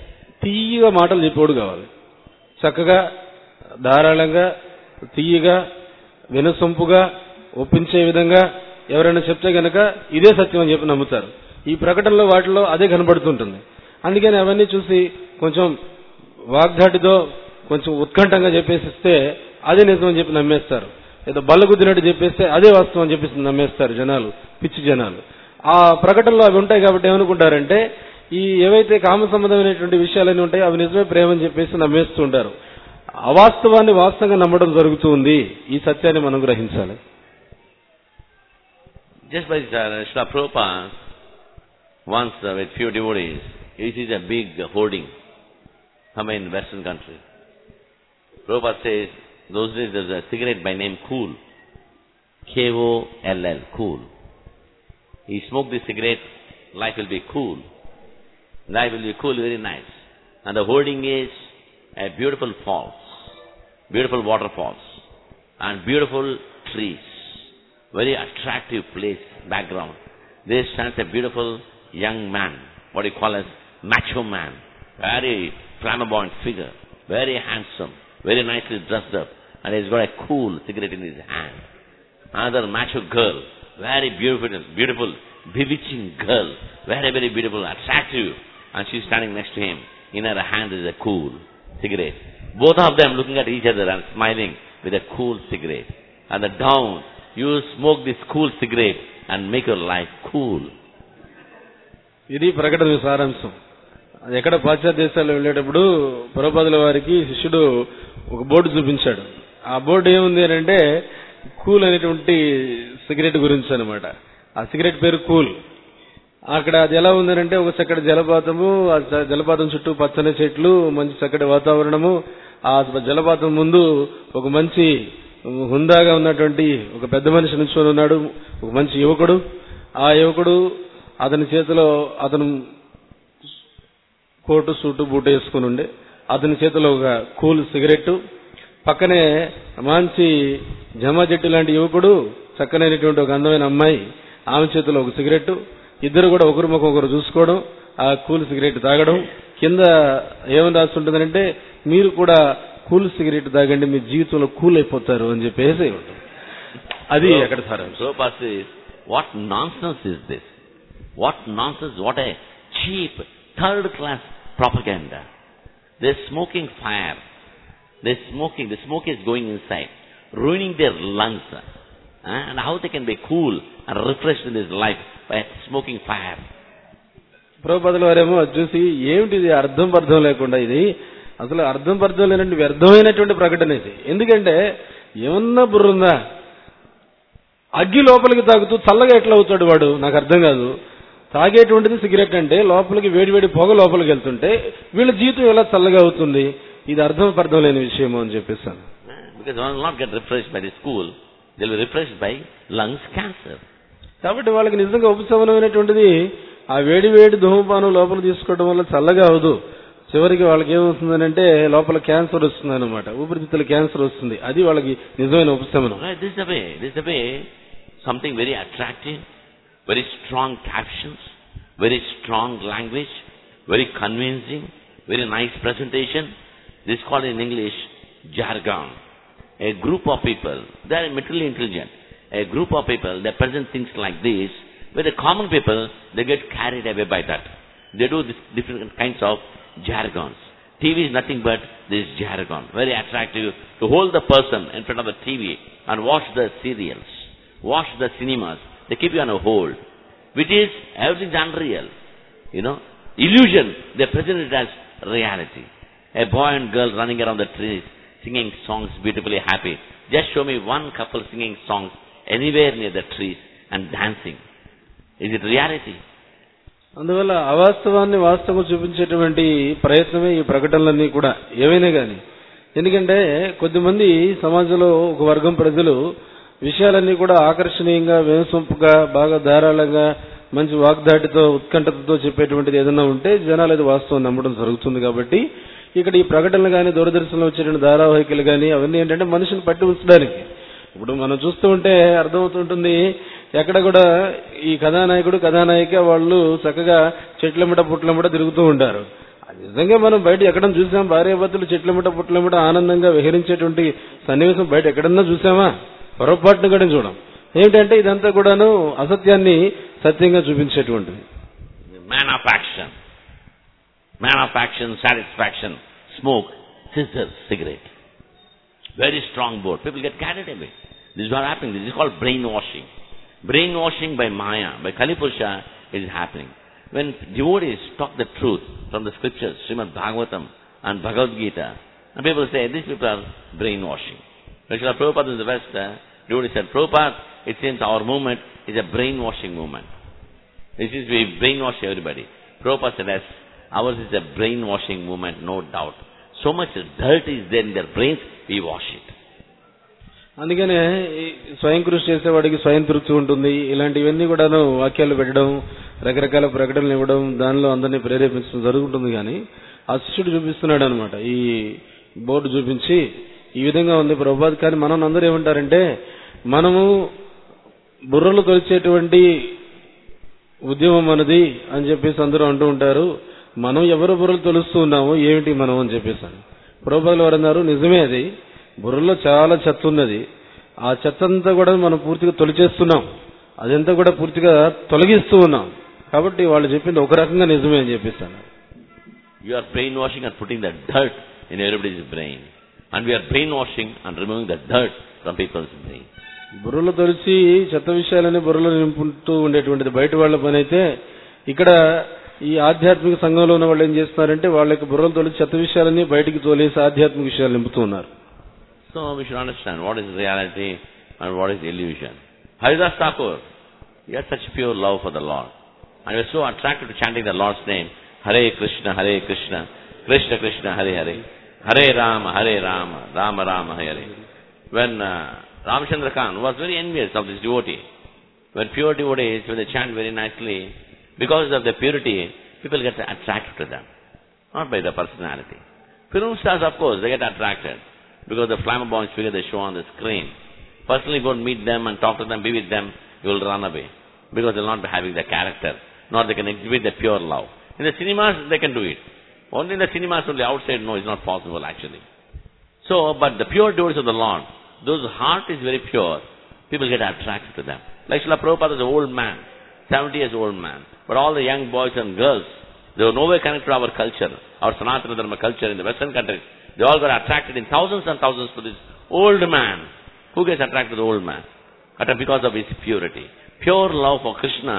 తీయగా మాటలు చెప్పేవాడు కావాలి. చక్కగా ధారాళంగా తీయగా వినసొంపుగా ఒప్పించే విధంగా ఎవరైనా చెప్తే గనక ఇదే సత్యం అని చెప్పి నమ్ముతారు. ఈ ప్రకటనలో వాటిలో అదే కనబడుతుంటుంది. అందుకని అవన్నీ చూసి కొంచెం వాగ్దాటితో కొంచెం ఉత్కంఠంగా చెప్పేసిస్తే అదే నిజం అని చెప్పి నమ్మేస్తారు. ఏదో బల్లగుద్దినట్టు చెప్పేస్తే అదే వాస్తవం అని చెప్పేసి నమ్మేస్తారు జనాలు, పిచ్చి జనాలు. ఆ ప్రకటనలో అవి ఉంటాయి కాబట్టి ఏమనుకుంటారంటే ఈ ఏవైతే కామ సంబంధమైనటువంటి విషయాలన్నీ ఉంటాయో అవి నిజమే ప్రేమ అని చెప్పేసి నమ్మేస్తూ ఉంటారు. అవాస్తవాన్ని వాస్తవంగా నమ్మడం జరుగుతుంది. ఈ సత్యాన్ని మనం గ్రహించాలి. Just by Srila Prabhupada, once uh, with few devotees, he sees a big hoarding somewhere in the Western country. Prabhupada says, those days there was a cigarette by name Kool. K O L L, Kool. He smoked this cigarette, life will be cool. Life will be cool, very nice. And the hoarding is a beautiful falls, beautiful waterfalls, and beautiful trees. Very attractive place, background. There stands a beautiful young man, what you call as macho man. Very flamboyant figure, very handsome, very nicely dressed up. And he's got a cool cigarette in his hand. Another macho girl, very beautiful, beautiful, bewitching girl, very, very beautiful, attractive. And she's standing next to him. In her hand is a cool cigarette. Both of them looking at each other and smiling with a cool cigarette. And the down, you smoke this cool cigarette and make your life cool. ఇది ప్రకటన సారాంశం. ఎక్కడ పాశ్చాత్య దేశాల్లో వెళ్ళేటప్పుడు ప్రభుపాదుల వారికి శిష్యుడు ఒక బోర్డు చూపించాడు. ఆ బోర్డు ఏముంది అంటే కూల్ అనేటువంటి సిగరెట్ గురించి అనమాట. ఆ సిగరెట్ పేరు కూల్. అక్కడ అది ఎలా ఉందనంటే ఒక చక్కటి జలపాతము, ఆ జలపాతం చుట్టూ పచ్చని చెట్లు, మంచి చక్కటి వాతావరణము, ఆ జలపాతం ముందు ఒక మంచి హుందాగా ఉన్నటువంటి ఒక పెద్ద మనిషి నిల్చొని ఉన్నాడు, ఒక మంచి యువకుడు. ఆ యువకుడు అతని చేతిలో అతను కోటు సూటు బూటు వేసుకుని ఉండే, అతని చేతిలో ఒక కూల్ సిగరెట్, పక్కనే మంచి జమా చెట్టు లాంటి యువకుడు, చక్కనైనటువంటి ఒక అందమైన అమ్మాయి, ఆమె చేతిలో ఒక సిగరెట్. ఇద్దరు కూడా ఒకరి ముఖం ఒకరు చూసుకోవడం, ఆ కూల్ సిగరెట్ తాగడం. కింద ఏమని రాస్తుంటుందంటే మీరు కూడా కూల్ సిగరెట్ తాగండి, మీ జీవితంలో కూల్ అయిపోతారు అని చెప్పేసి అది అక్కడ సారాంశం. What nonsense is this? What nonsense, what a cheap third class propaganda. They're smoking fire. They're smoking. The smoke is going inside, ruining their lungs. Uh, and how they can be cool and refreshed in this life by smoking fire? ప్రభుపాదుల వారేమో చూసి ఏమిటిది అర్థం పర్థం లేకుండా, ఇది అసలు అర్థం పర్థం లేనటువంటి వ్యర్థమైనటువంటి ప్రకటన ఇది. ఎందుకంటే ఏమన్నా బుర్రుందా? అగ్గి లోపలికి తాగుతూ చల్లగా ఎట్లా అవుతాడు వాడు? నాకు అర్థం కాదు. తాగేటువంటిది సిగరెట్ అంటే లోపలికి వేడి వేడి పొగ లోపలికి వెళ్తుంటే వీళ్ళ జీవితం ఎలా చల్లగా అవుతుంది? ఇది అర్థం పర్థం లేని విషయము అని చెప్పేస్తాను. Because one will not get refreshed by the school, they will be refreshed by lungs cancer. కాబట్టి వాళ్ళకి నిజంగా ఉపశమనమైనటువంటిది ఆ వేడి వేడి ధూమపానం లోపల తీసుకోవడం వల్ల చల్లగా అవదు. చివరికి వాళ్ళకి ఏమవుతుందని అంటే లోపల క్యాన్సర్ వస్తుంది అనమాట, ఊపిరితిత్తుల క్యాన్సర్ వస్తుంది. అది వాళ్ళకి నిజమైన ఉపశమనం. This is the way, this is the way, something very attractive, very strong captions, very strong language, very convincing, very nice presentation. This is called in English jargon. A group of people, they are materially intelligent. A group of people, they present things like this, where the common people, they get carried away by that. They do this different kinds of jargons. T V is nothing but this jargon, very attractive to hold the person in front of the T V and watch the serials, watch the cinemas. They keep you on a hold, which is everything's unreal. You know, illusion, they present it as reality. A boy and girl running around the trees, singing songs, beautifully happy. Just show me one couple singing songs anywhere near the trees and dancing. Is it reality? అందువల్ల అవాస్తవాన్ని వాస్తవం చూపించేటువంటి ప్రయత్నమే ఈ ప్రకటనలన్నీ కూడా ఏవైనా కానీ. ఎందుకంటే కొద్దిమంది సమాజంలో ఒక వర్గం ప్రజలు విషయాలన్నీ కూడా ఆకర్షణీయంగా, వేసొంపుగా, బాగా ధారాళంగా, మంచి వాగ్దాటితో, ఉత్కంఠతతో చెప్పేటువంటిది ఏదైనా ఉంటే జనాలు అది వాస్తవం నమ్మడం జరుగుతుంది. కాబట్టి ఇక్కడ ఈ ప్రకటనలు కానీ, దూరదర్శన్లో వచ్చేటువంటి ధారావాహికలు కానీ అవన్నీ ఏంటంటే మనిషిని పట్టి ఉంచడానికి. ఇప్పుడు మనం చూస్తూ ఉంటే అర్థమవుతుంటుంది, ఎక్కడ కూడా ఈ కథానాయకుడు కథానాయిక వాళ్ళు చక్కగా చెట్లమిట పుట్లమిట తిరుగుతూ ఉంటారు. నిజంగా మనం బయట ఎక్కడ చూసాం? భార్యాభర్తలు చెట్లమిట పుట్లమిట ఆనందంగా విహరించేటువంటి సన్నివేశం బయట ఎక్కడన్నా చూసామా? పొరపాటును కూడా చూడం. ఏమిటంటే ఇదంతా కూడాను అసత్యాన్ని సత్యంగా చూపించేటువంటిది. Man of action, man of action, satisfaction, smoke, scissor, cigarette. Very strong board. People get carried away. This is what happening. This is called brainwashing. Brainwashing by Maya, by Kalipurusha is happening. When devotees talk the truth from the scriptures, Srimad Bhagavatam and Bhagavad Gita, and people say, these people are brainwashing. When Srila Prabhupada in the West, uh, devotees said, Prabhupada, it seems our movement is a brainwashing movement. It seems we brainwash everybody. Prabhupada said, yes, ours is a brainwashing movement, no doubt. So much dirt is there in their brains, we wash it. అందుకనే స్వయం కృషి చేసేవాడికి స్వయం తృప్తి ఉంటుంది. ఇలాంటివన్నీ కూడాను వాక్యాలు పెట్టడం, రకరకాల ప్రకటనలు ఇవ్వడం, దానిలో అందరినీ ప్రేరేపించడం జరుగుతుంది. కానీ ఆ శిష్యుడు చూపిస్తున్నాడు అనమాట, ఈ బోర్డు చూపించి ఈ విధంగా ఉంది ప్రభుపాద్. కానీ మనం అందరూ ఏమంటారంటే, మనము బుర్రలు తొలిచేటువంటి ఉద్యమం మనది అని చెప్పేసి అందరూ అంటూ ఉంటారు. మనం ఎవరు బుర్రలు తొలుస్తూ ఉన్నామో ఏమిటి మనం అని చెప్పేసాను. ప్రభుపాదులు వారు అన్నారు, నిజమే, అది బుర్రలో చాలా చెత్త ఉన్నది. ఆ చెత్త అంతా కూడా మనం పూర్తిగా తొలిచేస్తున్నాం, అదంతా కూడా పూర్తిగా తొలగిస్తూ ఉన్నాం. కాబట్టి వాళ్ళు చెప్పింది ఒక రకంగా నిజమే అని చెప్పేసాను. You are brainwashing and putting the dirt in everybody's brain. And we are brainwashing and removing the dirt from people's brain. బుర్రలో తొలిచి చెత్త విషయాలని బుర్రలో నింపుతూ ఉండేటువంటిది బయట వాళ్ళ పని అయితే, ఇక్కడ ఈ ఆధ్యాత్మిక సంఘంలో ఉన్న వాళ్ళు ఏం చేస్తున్నారంటే, వాళ్ళ యొక్క బుర్రలు తొలిచి చెత్త విషయాలని బయటికి తోలేసి ఆధ్యాత్మిక విషయాలు నింపుతూ ఉన్నారు. So we should understand what is reality and what is illusion. Haridas Thakur, he had such pure love for the Lord. And he was so attracted to chanting the Lord's name, Hare Krishna, Hare Krishna, Krishna Krishna, Hare Hare, Hare Rama, Hare Rama, Rama Rama, Hare Hare. When uh, Ramchandra Khan was very envious of this devotee, when pure devotees, when they chant very nicely, because of their purity, people get attracted to them, not by the personality. Film stars, of course, they get attracted because the flamboyant figure they show on the screen. Personally go and meet them and talk to them, be with them, you will run away, because they will not be having the character, nor they can exhibit the pure love. In the cinemas, they can do it. Only in the cinemas, only outside, no, it's not possible actually. So, but the pure devotees of the Lord, those heart is very pure, people get attracted to them. Like Srila Prabhupada is an old man, seventy years old man, but all the young boys and girls, they were nowhere connected to our culture, our Sanatana Dharma culture in the Western countries. They all got attracted in thousands and thousands to this old man. Who gets attracted to the old man? Because of his purity. Pure love for Krishna.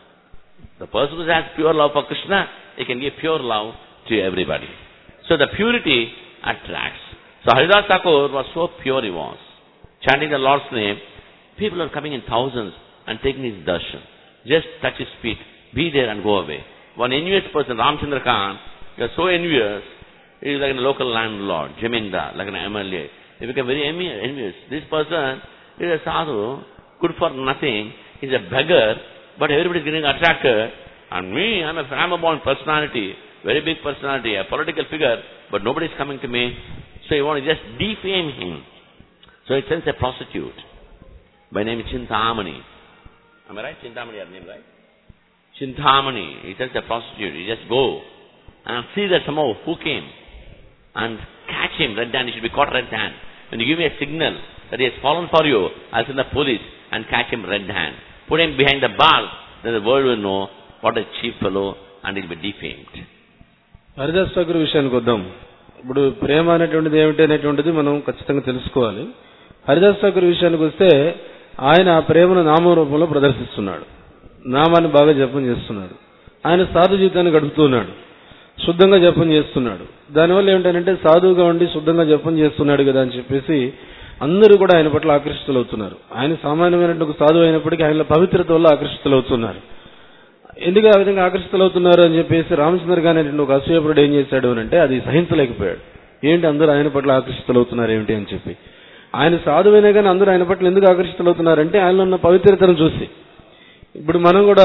The person who has pure love for Krishna, he can give pure love to everybody. So the purity attracts. So Haridas Thakur was so pure he was. Chanting the Lord's name, people are coming in thousands and taking his darshan. Just touch his feet, be there and go away. One envious person, Ramchandra Khan, he was so envious, he is like a local landlord, Jamindar, like an M L A. He became very envious. This person is a sadhu, good for nothing. He is a beggar, but everybody is getting attracted. And me, I am a flamboyant personality, very big personality, a political figure, but nobody is coming to me. So you want to just defame him. So he sends a prostitute by name Chintamani. Am I right? Chintamani, your name, right? Chintamani. He sends a prostitute. You just go and see that somehow who came. And catch him red hand, he should be caught red hand. When you give me a signal that he has fallen for you, I'll send the police and catch him red hand. Put him behind the bars, then the world will know what a cheap fellow and he'll be defamed. Haridas Thakur విషయానికి వద్దాం. ఇప్పుడు ప్రేమ అనేటువంటిది ఏమిటి అనేటువంటిది మనం ఖచ్చితంగా తెలుసుకోవాలి. హరిదాస్ ఠాకూర్ విషయానికి వస్తే, ఆయన ఆ ప్రేమను నామ రూపంలో ప్రదర్శిస్తున్నాడు. నామాన్ని బాగా జపం చేస్తున్నాడు. ఆయన సాధు జీవితాన్ని గడుపుతున్నాడు, శుద్ధంగా జపం చేస్తున్నాడు. దానివల్ల ఏమిటంటే, సాధువుగా ఉండి శుద్ధంగా జపం చేస్తున్నాడు కదా అని చెప్పేసి అందరూ కూడా ఆయన పట్ల ఆకర్షితులవుతున్నారు. ఆయన సామాన్యమైనటువంటి ఒక సాధువు అయినప్పటికీ ఆయన పవిత్రత వల్ల ఆకర్షితులవుతున్నారు. ఎందుకు ఆ విధంగా ఆకర్షితులవుతున్నారు అని చెప్పేసి రామచంద్ర గారు అనేటువంటి ఒక అసూయపురుడు ఏం చేశాడు అని అంటే, అది సహించలేకపోయాడు. ఏంటి అందరూ ఆయన పట్ల ఆకర్షితులవుతున్నారు ఏమిటి అని చెప్పి. ఆయన సాధువైనా కానీ అందరూ ఆయన పట్ల ఎందుకు ఆకర్షితులవుతున్నారంటే, ఆయనలో ఉన్న పవిత్రతను చూసి. ఇప్పుడు మనం కూడా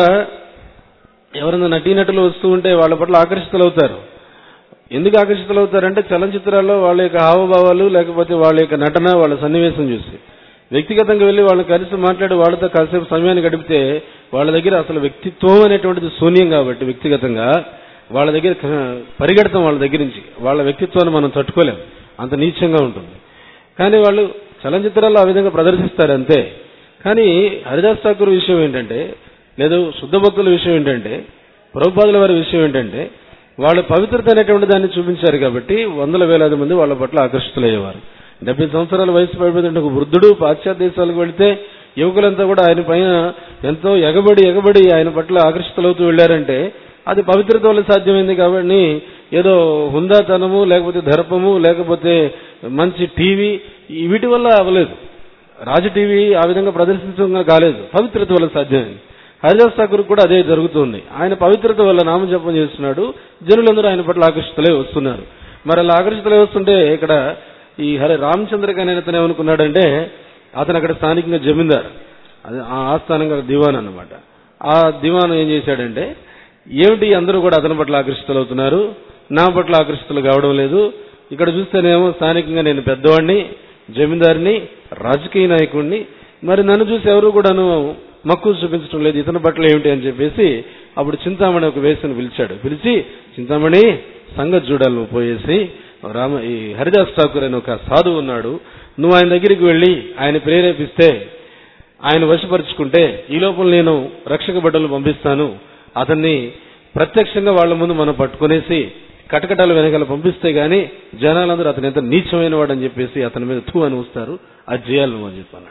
ఎవరైనా నటీనటులు వస్తూ ఉంటే వాళ్ళ పట్ల ఆకర్షితులవుతారు. ఎందుకు ఆకర్షితులవుతారంటే, చలనచిత్రాల్లో వాళ్ళ యొక్క హావభావాలు, లేకపోతే వాళ్ళ యొక్క నటన, వాళ్ళ సన్నివేశం చూసి. వ్యక్తిగతంగా వెళ్ళి వాళ్ళని కలిసి మాట్లాడి వాళ్ళతో కాసేపు సమయాన్ని గడిపితే వాళ్ళ దగ్గర అసలు వ్యక్తిత్వం అనేటువంటిది శూన్యం కాబట్టి, వ్యక్తిగతంగా వాళ్ళ దగ్గర పరిగెడతాం, వాళ్ళ దగ్గర నుంచి వాళ్ళ వ్యక్తిత్వాన్ని మనం తట్టుకోలేం, అంత నీచంగా ఉంటుంది. కానీ వాళ్ళు చలనచిత్రాల్లో ఆ విధంగా ప్రదర్శిస్తారు అంతే. కానీ హరిదాస్ ఠాకూర్ విషయం ఏంటంటే, లేదు శుద్ధ భక్తుల విషయం ఏంటంటే, ప్రభుపాదుల వారి విషయం ఏంటంటే, వాళ్ళు పవిత్రత అనేటువంటి దాన్ని చూపించారు కాబట్టి వందల వేలాది మంది వాళ్ళ పట్ల ఆకర్షితులయ్యేవారు. డెబ్బై సంవత్సరాల వయసు పడిపోతుంటే ఒక వృద్ధుడు పాశ్చాత్య దేశాలకు వెళితే యువకులంతా కూడా ఆయన పైన ఎంతో ఎగబడి ఎగబడి ఆయన పట్ల ఆకర్షితులవుతూ వెళ్లారంటే అది పవిత్రత వల్ల సాధ్యమైంది. కాబట్టి ఏదో హుందాతనము, లేకపోతే దర్పము, లేకపోతే మంచి టీవీ, వీటి వల్ల అవ్వలేదు. రాజు టీవీ ఆ విధంగా ప్రదర్శించడం కాలేదు, పవిత్రత వల్ల సాధ్యమైంది. హరిదాస్ ఠాకూర్ కూడా అదే జరుగుతుంది. ఆయన పవిత్రత వల్ల నామజపం చేస్తున్నాడు, జనులందరూ ఆయన పట్ల ఆకర్షితులై వస్తున్నారు. మరి అలా ఆకర్షితులు వస్తుంటే ఇక్కడ ఈ హరి రామచంద్రకి అనే అతను ఏమనుకున్నాడంటే అతను అక్కడ స్థానికంగా జమీందారు, అది ఆ ఆస్థానంగా దివాన్ అన్నమాట. ఆ దివాన్ ఏం చేశాడంటే ఏమిటి అందరూ కూడా అతని పట్ల ఆకర్షితులు అవుతున్నారు, నా పట్ల ఆకర్షితులు కావడం లేదు. ఇక్కడ చూస్తేనేమో స్థానికంగా నేను పెద్దవాడిని, జమీందారిని, రాజకీయ నాయకుడిని, మరి నన్ను చూసి ఎవరు కూడాను మక్కువ చూపించడం లేదు, ఇతని పట్ల ఏమిటి అని చెప్పేసి అప్పుడు చింతామణి ఒక వేసుని పిలిచాడు. పిలిచి చింతామణి సంగతి చూడాలి నువ్వు పోయేసి, రామ ఈ హరిదాస్ ఠాకూర్ అని ఒక సాధువు ఉన్నాడు, నువ్వు ఆయన దగ్గరికి వెళ్ళి ఆయన ప్రేరేపిస్తే ఆయన వశపరుచుకుంటే ఈ లోపల నేను రక్షక భటులను పంపిస్తాను, అతన్ని ప్రత్యక్షంగా వాళ్ళ ముందు మనం పట్టుకునేసి కటకటాలు వెనకాల పంపిస్తే గానీ జనాలందరూ అతను ఎంత నీచమైన వాడు అని చెప్పేసి అతని మీద తూ అని వస్తారు, అది చేయాలి నువ్వు అని చెప్పన్నాడు.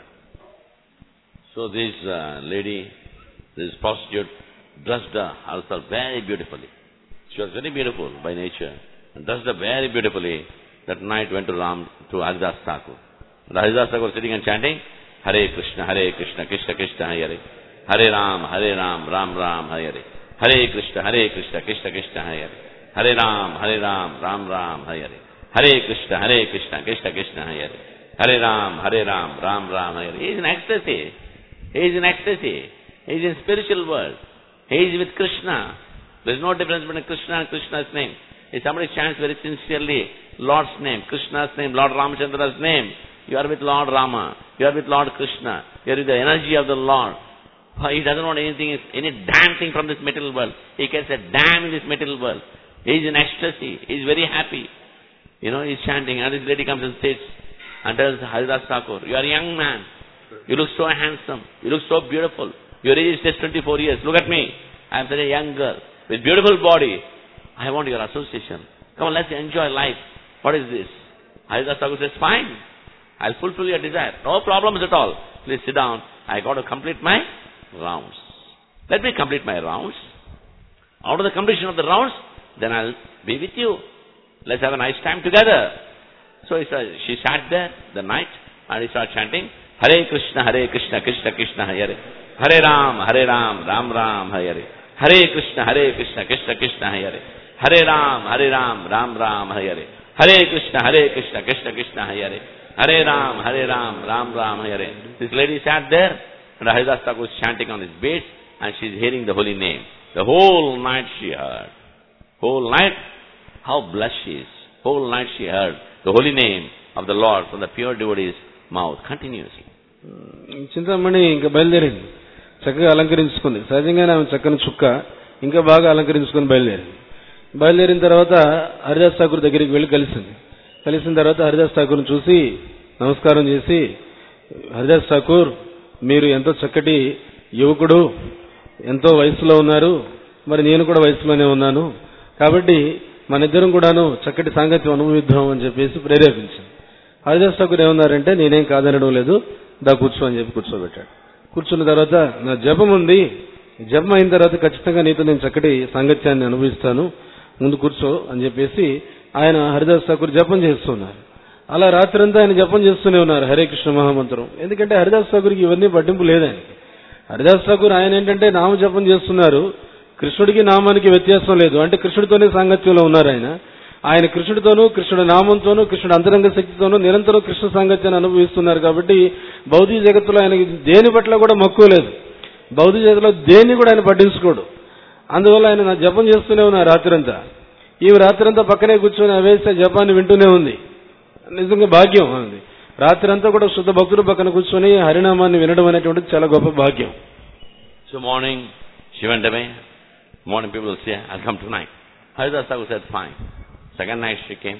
So this uh, lady, this prostitute, dressed uh, herself very beautifully. She was very beautiful by nature, and dressed her very beautifully. That night went to Ram, to Haridas Thakur. And Haridas Thakur sitting and chanting, Hare Krishna, Hare Krishna, Krishna Krishna, Hare Hare Ram, Hare Ram, Ram Ram, Hare Hare Krishna, Hare Krishna, Krishna Krishna, Hare Hare Ram, Hare Ram, Ram Ram, Hare Hare Krishna, Hare Krishna, Krishna Krishna, Hare Hare Ram, Hare Ram, Ram Ram, Hare. He is in ecstasy. He is in ecstasy. He is in spiritual world. He is with Krishna. There is no difference between Krishna and Krishna's name. If somebody chants very sincerely Lord's name, Krishna's name, Lord Ramachandra's name, you are with Lord Rama. You are with Lord Krishna. You are with the energy of the Lord. He doesn't want anything, any damn thing from this material world. He gets a damn in this material world. He is in ecstasy. He is very happy. You know, he is chanting, and this lady comes and sits and tells Haridas Thakur, you are a young man. You look so handsome. You look so beautiful. Your age is just twenty-four years. Look at me. I am such a young girl with beautiful body. I want your association. Come on, let's enjoy life. What is this? Haridas Thakur says, fine. I'll fulfill your desire. No problems at all. Please sit down. I got to complete my rounds. Let me complete my rounds. Out of the completion of the rounds, then I'll be with you. Let's have a nice time together. So he said, she sat there the night and he started chanting, Hare Krishna, Hare Krishna, Krishna Krishna, Hare Hare Ram, Hare Ram, Ram Ram, Hare Hare Krishna, Hare Krishna, Krishna Krishna, Hare Hare Ram, Hare Ram, Ram Ram, Hare Hare Krishna, Hare Krishna, Krishna Krishna, Hare Hare Ram, Hare Ram, Ram Ram, Hare. This lady sat there and Haridas Thakur was chanting on his beats and she is hearing the holy name. The whole night she heard. Whole night, how blessed she is. Whole night she heard the holy name of the Lord from the pure devotee's mouth continuously. Chintamani ఇంకా బయలుదేరింది, చక్కగా అలంకరించుకుంది. సహజంగానే ఆమె చక్కని చుక్క ఇంకా బాగా అలంకరించుకుని బయలుదేరింది. బయలుదేరిన తర్వాత హరిదాస్ ఠాకూర్ దగ్గరికి వెళ్ళి కలిసింది. కలిసిన తర్వాత హరిదాస్ ఠాకూర్ని చూసి నమస్కారం చేసి, హరిదాస్ ఠాకూర్ మీరు ఎంతో చక్కటి యువకుడు, ఎంతో వయసులో ఉన్నారు, మరి నేను కూడా వయసులోనే ఉన్నాను, కాబట్టి మన ఇద్దరం కూడాను చక్కటి సాంగత్యం అనుభవిద్దాం అని చెప్పేసి ప్రేరేపించింది. హరిదాస్ ఠాకూర్ ఏమన్నారంటే నేనేం కాదనడం లేదు, దా కూర్చో అని చెప్పి కూర్చోబెట్టాడు. కూర్చున్న తర్వాత నా జపం ఉంది, జపం అయిన తర్వాత ఖచ్చితంగా నీతో నేను చక్కటి సాంగత్యాన్ని అనుభవిస్తాను, ముందు కూర్చో అని చెప్పేసి ఆయన హరిదాస్ ఠాకూర్ జపం చేస్తున్నారు. అలా రాత్రంతా ఆయన జపం చేస్తూనే ఉన్నారు హరే కృష్ణ మహామంత్రం. ఎందుకంటే హరిదాస్ ఠాకూర్కి ఇవన్నీ పట్టింపు లేదని. హరిదాస్ ఠాకూర్ ఆయన ఏంటంటే నామ జపం చేస్తున్నారు, కృష్ణుడికి నామానికి వ్యత్యాసం లేదు, అంటే కృష్ణుడితోనే సాంగత్యంలో ఉన్నారు ఆయన. ఆయన కృష్ణుడితోనూ కృష్ణుడి నామంతోనూ కృష్ణుడి అంతరంగ శక్తితోనూ నిరంతరం కృష్ణ సాంగత్యాన్ని అనుభవిస్తున్నారు. కాబట్టి భౌతిక జగత్తులో ఆయనకి దేని పట్ల కూడా మక్కువ లేదు, భౌతిక జగత్తులో దేన్ని కూడా ఆయన పట్టించుకోడు. అందువల్ల ఆయన నా జపం చేస్తూనే ఉన్నారు రాత్రంతా. ఈ రాత్రంతా పక్కనే కూర్చొని అవేస్తే జపాన్ని వింటూనే ఉంది. నిజంగా భాగ్యం అది. రాత్రంతా కూడా శుద్ధ భక్తుడు పక్కన కూర్చొని హరినామాన్ని వినడం అనేటువంటిది చాలా గొప్ప భాగ్యం. So morning she went away. Morning people will say, I'll come tonight. Haridas Thakur said, fine. Second night she came.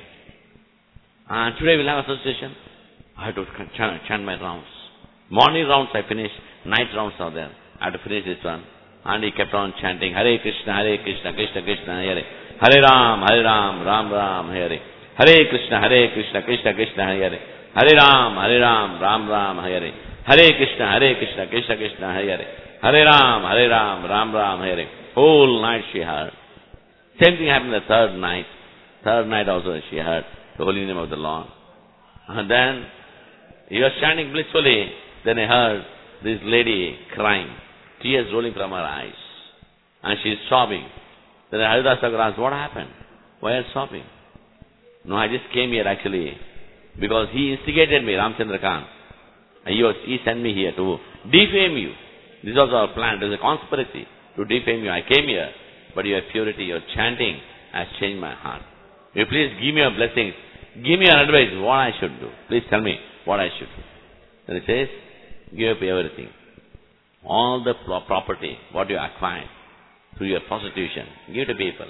And today we'll have association. I have to chant, chant my rounds. Morning rounds I finished. Night rounds are there. I have to finish this one. And he kept on chanting, Hare Krishna, Hare Krishna, Krishna Krishna, Hare Hare Ram, Hare Ram, Ram Ram, Hare Hare Krishna, Hare Krishna, Krishna Krishna, Hare Hare Ram, Hare Ram, Ram Ram, Hare Hare Krishna, Hare Krishna, Krishna Krishna, Hare Hare Ram, Hare Ram, Ram Ram, Hare. Whole night she heard. Same thing happened the third night. Third night also she heard the holy name of the Lord. And then he was standing blissfully. Then I heard this lady crying, tears rolling from her eyes, and she is sobbing. Then Haridas Thakur asked, what happened? Why are you sobbing? No, I just came here actually because he instigated me, Ramchandra Khan. He, was, he sent me here to defame you. This was our plan. It was a conspiracy to defame you. I came here, but your purity, your chanting has changed my heart. Will you please give me your blessings. Give me your advice, what I should do. Please tell me what I should do. Then he says, give up everything. All the pro- property, what you acquired through your prostitution, give to people.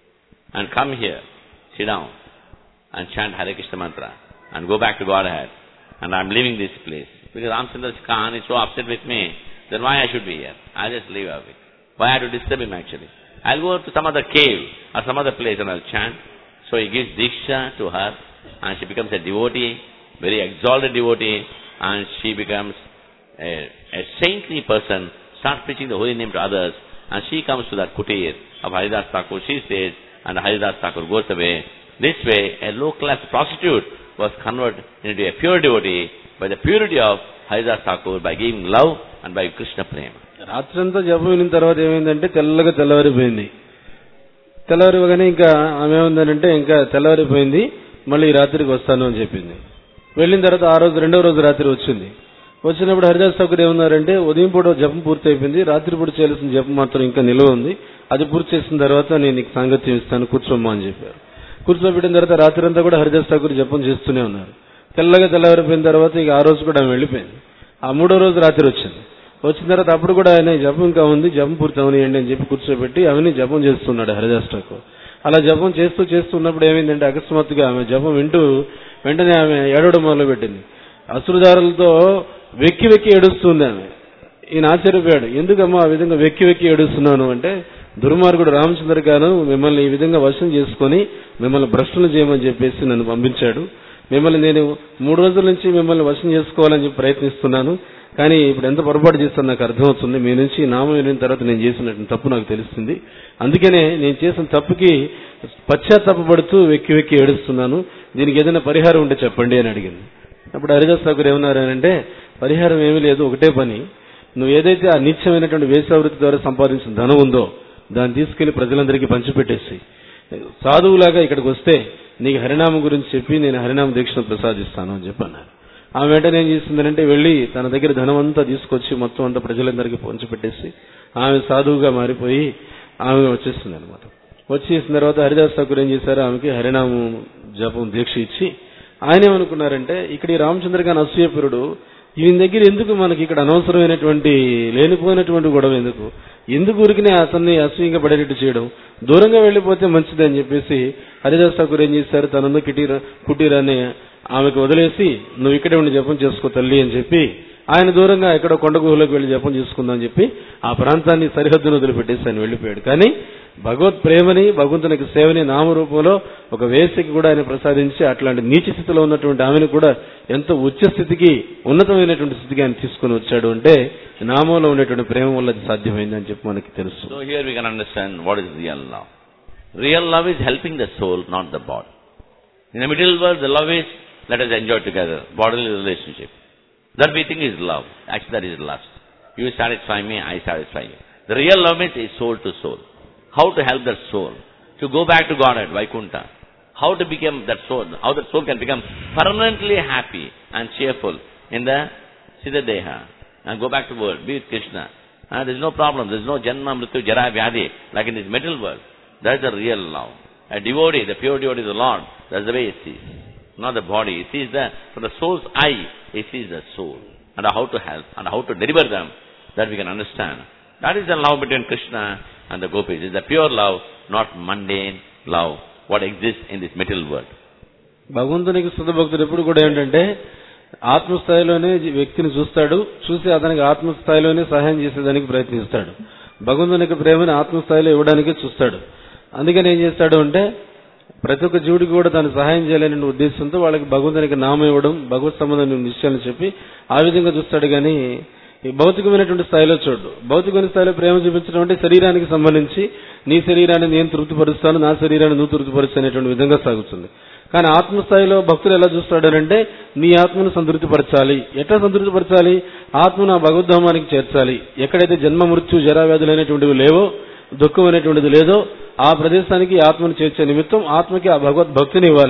And come here, sit down, and chant Hare Krishna mantra, and go back to Godhead. And I'm leaving this place. Because Ramchandra Khan is so upset with me, then why I should be here? I'll just leave away. Why I have to disturb him actually? I'll go to some other cave or some other place and I'll chant. So he gives Diksha to her and she becomes a devotee, very exalted devotee, and she becomes a, a saintly person, starts preaching the holy name to others, and she comes to that kutir of Haridas Thakur. She stays and Haridas Thakur goes away. This way, a low-class prostitute was converted into a pure devotee by the purity of Haridas Thakur, by giving love and by Krishna Prema. రాత్రంతా జపం వినిన తర్వాత ఏమైందంటే తెల్లగా తెల్లవారిపోయింది. తెల్లవారిపోగానే ఇంకా ఆమె ఏముందనంటే ఇంకా తెల్లవారిపోయింది, మళ్ళీ ఈ రాత్రికి వస్తాను అని చెప్పింది. వెళ్ళిన తర్వాత ఆ రోజు రెండో రోజు రాత్రి వచ్చింది. వచ్చినప్పుడు హరిదాస్ ఠాకూర్ ఏమన్నారంటే, ఉదయం పూట జపం పూర్తి అయిపోయింది, రాత్రి పూట చేయాల్సిన జపం మాత్రం ఇంకా నిల్వ ఉంది, అది పూర్తి చేసిన తర్వాత నేను నీకు సాంగత్యం ఇస్తాను, కూర్చోమ్మా అని చెప్పారు. కూర్చోబెట్టిన తర్వాత రాత్రి అంతా కూడా హరిదాస్ ఠాకూర్ జపం చేస్తూనే ఉన్నారు. తెల్లగా తెల్లవారిపోయిన తర్వాత ఇక ఆ రోజు కూడా ఆమె వెళ్ళిపోయింది. ఆ మూడో రోజు రాత్రి వచ్చింది. వచ్చిన తర్వాత అప్పుడు కూడా ఆయన జపం ఇంకా ఉంది, జపం పూర్తి అవనియండి అని చెప్పి కూర్చోబెట్టి ఆమెని జపం చేస్తున్నాడు హరిదాస్ ఠాకూర్. అలా జపం చేస్తూ చేస్తున్నప్పుడు ఏమైందంటే అకస్మాత్తుగా ఆమె జపం వింటూ వెంటనే ఆమె ఏడవడం మొదలుపెట్టింది. అశ్రుధారులతో వెక్కి వెక్కి ఏడుస్తుంది ఆమె. ఈయన ఆశ్చర్యపోయాడు, ఎందుకమ్మా ఆ విధంగా వెక్కి వెక్కి ఏడుస్తున్నాను అంటే, దుర్మార్గుడు రామచంద్ర గారు మిమ్మల్ని ఈ విధంగా వశం చేసుకుని మిమ్మల్ని భ్రష్టులు చేయమని చెప్పేసి నన్ను పంపించాడు. మిమ్మల్ని నేను మూడు రోజుల నుంచి మిమ్మల్ని వశం చేసుకోవాలని చెప్పి ప్రయత్నిస్తున్నాను, కానీ ఇప్పుడు ఎంత పొరపాటు చేస్తాను నాకు అర్థమవుతుంది. మీ నుంచి నామం వినిన తర్వాత నేను చేసినట్టు తప్పు నాకు తెలుస్తుంది. అందుకనే నేను చేసిన తప్పుకి పశ్చాత్తాపడుతూ వెక్కి వెక్కి ఏడుస్తున్నాను. దీనికి ఏదైనా పరిహారం ఉంటే చెప్పండి అని అడిగింది. అప్పుడు హరిదాస్ ఠాకూర్ ఏమన్నారనంటే, పరిహారం ఏమీ లేదు, ఒకటే పని, నువ్వు ఏదైతే ఆ నిత్యమైనటువంటి వేశ్యావృత్తి ద్వారా సంపాదించిన ధనం ఉందో దాన్ని తీసుకెళ్లి ప్రజలందరికీ పంచిపెట్టేసి సాధువులాగా ఇక్కడికి వస్తే నీకు హరినామం గురించి చెప్పి నేను హరినామ దీక్షను ప్రసాదిస్తాను అని చెప్పి అన్నారు. ఆమె వెంటనే ఏం చేసిందంటే వెళ్ళి తన దగ్గర ధనం అంతా తీసుకొచ్చి మొత్తం అంతా ప్రజలందరికీ పంచిపెట్టేసి ఆమె సాధువుగా మారిపోయి ఆమె వచ్చేస్తుంది అనమాట. వచ్చేసిన తర్వాత హరిదాస్ ఠాకూర్ ఏం చేశారు, ఆమెకి హరినామం జపం దీక్ష ఇచ్చి ఆయన ఏమనుకున్నారంటే, ఇక్కడ ఈ రామచంద్ర గారి అసూయపురుడు ఈయన దగ్గర ఎందుకు మనకి ఇక్కడ అనవసరమైనటువంటి లేనిపోయినటువంటి గొడవ ఎందుకు, ఎందుకు ఊరికినే అతన్ని అసూయంగా పడేటట్టు చేయడం, దూరంగా వెళ్ళిపోతే మంచిది అని చెప్పేసి హరిదాస్ ఠాకూర్ ఏం చేశారు, తనను కిటీరా కుటీరాన్ని ఆమెకు వదిలేసి నువ్వు ఇక్కడే ఉండి జపం చేసుకో తల్లి అని చెప్పి ఆయన దూరంగా ఎక్కడో కొండ గుహలోకి వెళ్లి జపం చేసుకుందాం అని చెప్పి ఆ ప్రాంతాన్ని సరిహద్దును వదిలిపెట్టేసి ఆయన వెళ్ళిపోయాడు. కానీ భగవత్ ప్రేమని, భగవంతునికి సేవని నామరూపంలో ఒక వేసికి కూడా ఆయన ప్రసాదించి అట్లాంటి నీచ స్థితిలో ఉన్నటువంటి ఆమెను కూడా ఎంతో ఉచ్చ స్థితికి, ఉన్నతమైనటువంటి స్థితికి ఆయన తీసుకుని వచ్చాడు. అంటే నామంలో ఉన్నటువంటి ప్రేమ వల్ల అది సాధ్యమైంది అని చెప్పి మనకి తెలుసు. So here we can understand what is real love. Real love is helping the soul, not the body. In the middle world, the love is let us enjoy together, bodily relationship. That we think is love. Actually, that is lust. You satisfy me, I satisfy you. The real love means is soul to soul. How to help that soul to go back to Godhead, Vaikuntha. How to become that soul, how that soul can become permanently happy and cheerful in the Siddha Deha and go back to world, be with Krishna. And there is no problem, there is no Janma, Mrityu, Jara, Vyadhi, like in this material world. That is the real love. A devotee, the pure devotee is the Lord, that's the way he sees. Not the body, he sees the, from the soul's eye, he sees the soul. And how to help, and how to deliver them, that we can understand. That is the love between Krishna and the gopis. It's the pure love, not mundane love, what exists in this material world. భగవంతునికి శుద్ధ భక్తుడు ఎప్పుడు కూడా ఏంటంటే ఆత్మస్థాయిలోనే వ్యక్తిని చూస్తాడు, చూసి అతనికి ఆత్మస్థాయిలోనే సహాయం చేసేదానికి ప్రయత్నిస్తాడు. భగవంతునికి ప్రేమని ఆత్మస్థాయిలో ఇవ్వడానికి చూస్తాడు. అందుకని ఏం చేస్తాడు అంటే ప్రతి ఒక్క జీవుడికి కూడా తాను సహాయం చేయాలనే ఉద్దేశంతో వాళ్ళకి భగవంతునికి నామం ఇవ్వడం, భగవత్ సంబంధమైన విషయాలను చెప్పి ఆ విధంగా చూస్తాడు. కానీ ఈ భౌతికమైనటువంటి స్థాయిలో చూడు. భౌతికమైన స్థాయిలో ప్రేమ చూపించడం అంటే శరీరానికి సంబంధించి నీ శరీరాన్ని నేను తృప్తిపరుస్తాను, నా శరీరాన్ని నువ్వు తృప్తిపరుస్తా అనేటువంటి విధంగా సాగుతుంది. కానీ ఆత్మస్థాయిలో భక్తులు ఎలా చూస్తాడనంటే నీ ఆత్మను సంతృప్తిపరచాలి. ఎట్లా సంతృప్తిపరచాలి? ఆత్మను ఆ భగవద్ధామానికి చేర్చాలి. ఎక్కడైతే జన్మ మృత్యు జరావ్యాధులు అనేటువంటివి లేవో, దుఃఖం అనేటువంటిది లేదో ఆ ప్రదేశానికి ఆత్మను చేర్చే నిమిత్తం ఆత్మకి ఆ భగవద్ భక్తిని ఇవ్వాలి.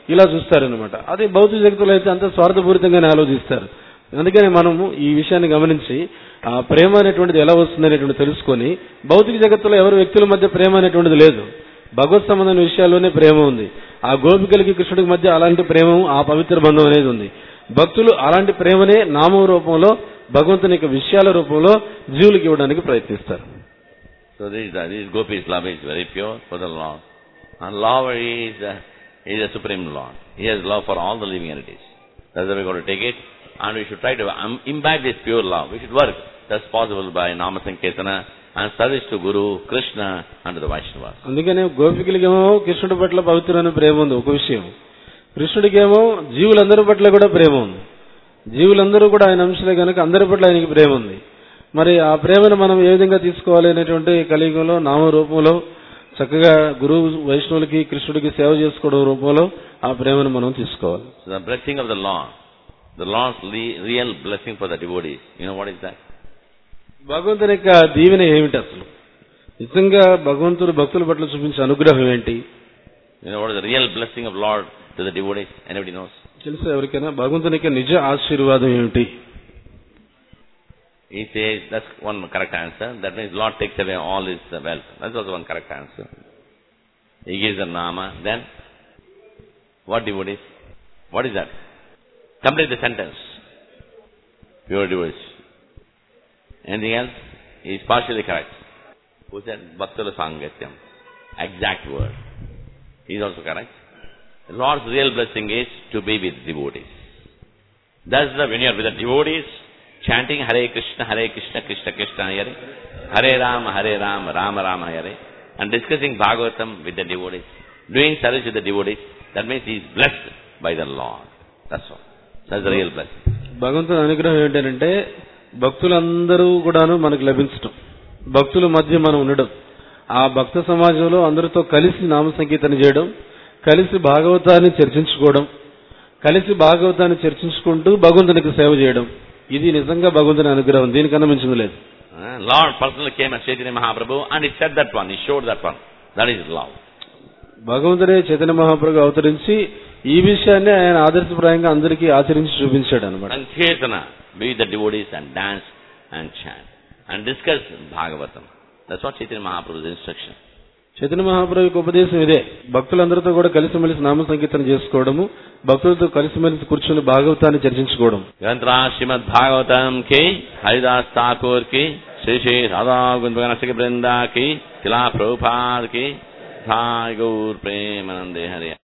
ఇలా చూస్తారనమాట. అదే భౌతిక జగత్తులో అయితే అంత స్వార్థపూరితంగానే ఆలోచిస్తారు. అందుకని మనము ఈ విషయాన్ని గమనించి ఆ ప్రేమ అనేటువంటిది ఎలా వస్తుంది అనేటువంటి తెలుసుకొని, భౌతిక జగత్తులో ఎవరు వ్యక్తుల మధ్య ప్రేమ అనేటువంటిది లేదు, భగవత్ సంబంధమైన విషయాల్లోనే ప్రేమ ఉంది. ఆ గోపికలకి కృష్ణుడికి మధ్య అలాంటి ప్రేమ, ఆ పవిత్ర బంధం అనేది ఉంది. భక్తులు అలాంటి ప్రేమనే నామం రూపంలో, భగవంతుని యొక్క విషయాల రూపంలో జీవులకు ఇవ్వడానికి ప్రయత్నిస్తారు. So this, uh, this Gopi's love is very pure for the Lord. And love is, uh, is a supreme Lord. He has love for all the living entities. That's why we got to take it. And we should try to um, imbibe this pure love. We should work. That's possible by Nama Sankirtana and service to Guru, Krishna and to the Vaishnavas. అందుకనే గోపికలకేమో కృష్ణుడి పట్ల పవిత్రమైన ప్రేమ ఉంది ఒక విషయం, కృష్ణుడికేమో జీవులందరి పట్ల కూడా ప్రేమ ఉంది. జీవులందరూ కూడా ఆయన అంశలే కనుక అందరి పట్ల ఆయనకి ప్రేమ ఉంది. మరి ఆ ప్రేమను మనం ఏ విధంగా తీసుకోవాలి అనేటువంటి కలియుగంలో నామ రూపంలో చక్కగా గురువు వైష్ణవులకి కృష్ణుడికి సేవ చేసుకోవడం రూపంలో ఆ ప్రేమను మనం తీసుకోవాలి. So the blessing of the Lord, the Lord's real blessing for the devotees, you know what is that? భగవంతుని యొక్క దీవెన ఏమిటి అసలు? నిజంగా భగవంతుడు భక్తుల పట్ల చూపించే అనుగ్రహం ఏంటి? You know what is the real blessing of Lord to the devotees? Anybody knows? తెలుసా ఎవరికైనా? భగవంతుని యొక్క నిజ ఆశీర్వాదం ఏమిటి? He says, that's one correct answer. That means Lord takes away all his wealth. That's also one correct answer. He gives the nama. Then, what devotees? What is that? Complete the sentence. Pure devotees. Anything else? He is partially correct. Who said? Bhaktala Sangatyam. Exact word. He is also correct. The Lord's real blessing is to be with devotees. That's the, when you are with the devotees, chanting Hare Krishna, Hare Krishna, Krishna Krishna, Hare Hare Rama, Hare Rama, Rama Rama, Hare, and discussing Bhagavatam with the devotees, doing service with the devotees, that means he is blessed by the Lord. That's all. That's the real blessing. భగవంతుని అనుగ్రహం ఏంటంటే భక్తులందరూ కూడాను మనకు లభించటం, భక్తుల మధ్య మనం ఉండడం, ఆ భక్త సమాజంలో అందరితో కలిసి నామ సంకీర్తన చేయడం, కలిసి భాగవతాన్ని చర్చించుకోవడం, కలిసి భాగవతాన్ని చర్చించుకుంటూ భగవంతునికి సేవ చేయడం, ఇది నిజంగా భగవంతుని అనుగ్రహం. దీనికన్నా మించింది లేదు. Lord personally came as Chaitanya Mahaprabhu and he said that one, he showed that one. That is love. భగవంతుడే చైతన్య మహాప్రభు అవతరించి ఈ విషయాన్ని ఆయన ఆదర్శప్రాయంగా అందరికీ ఆచరించి చూపించాడు అన్నమాట. And Kirtana, be the devotees and dance and chant and discuss Bhagavatam. That's what Chaitanya Mahaprabhu's instruction. Chaitanya Mahaprabhu యొక్క ఉపదేశం ఇదే. భక్తులందరితో కూడా కలిసిమెలిసి నామ సంకీర్తన చేసుకోవడము, భక్తులతో కలిసిమెలిసి కూర్చొని భాగవతాన్ని చర్చించుకోవడం. గ్రంథ శ్రీమద్ భాగవతం కి, హరిదాస్ ఠాకూర్ కి, శ్రీ శ్రీ రాధా గోవింద బృందా కి, శిలా ప్రభుపాద్ కి, గౌర్ ప్రేమానందే హరి.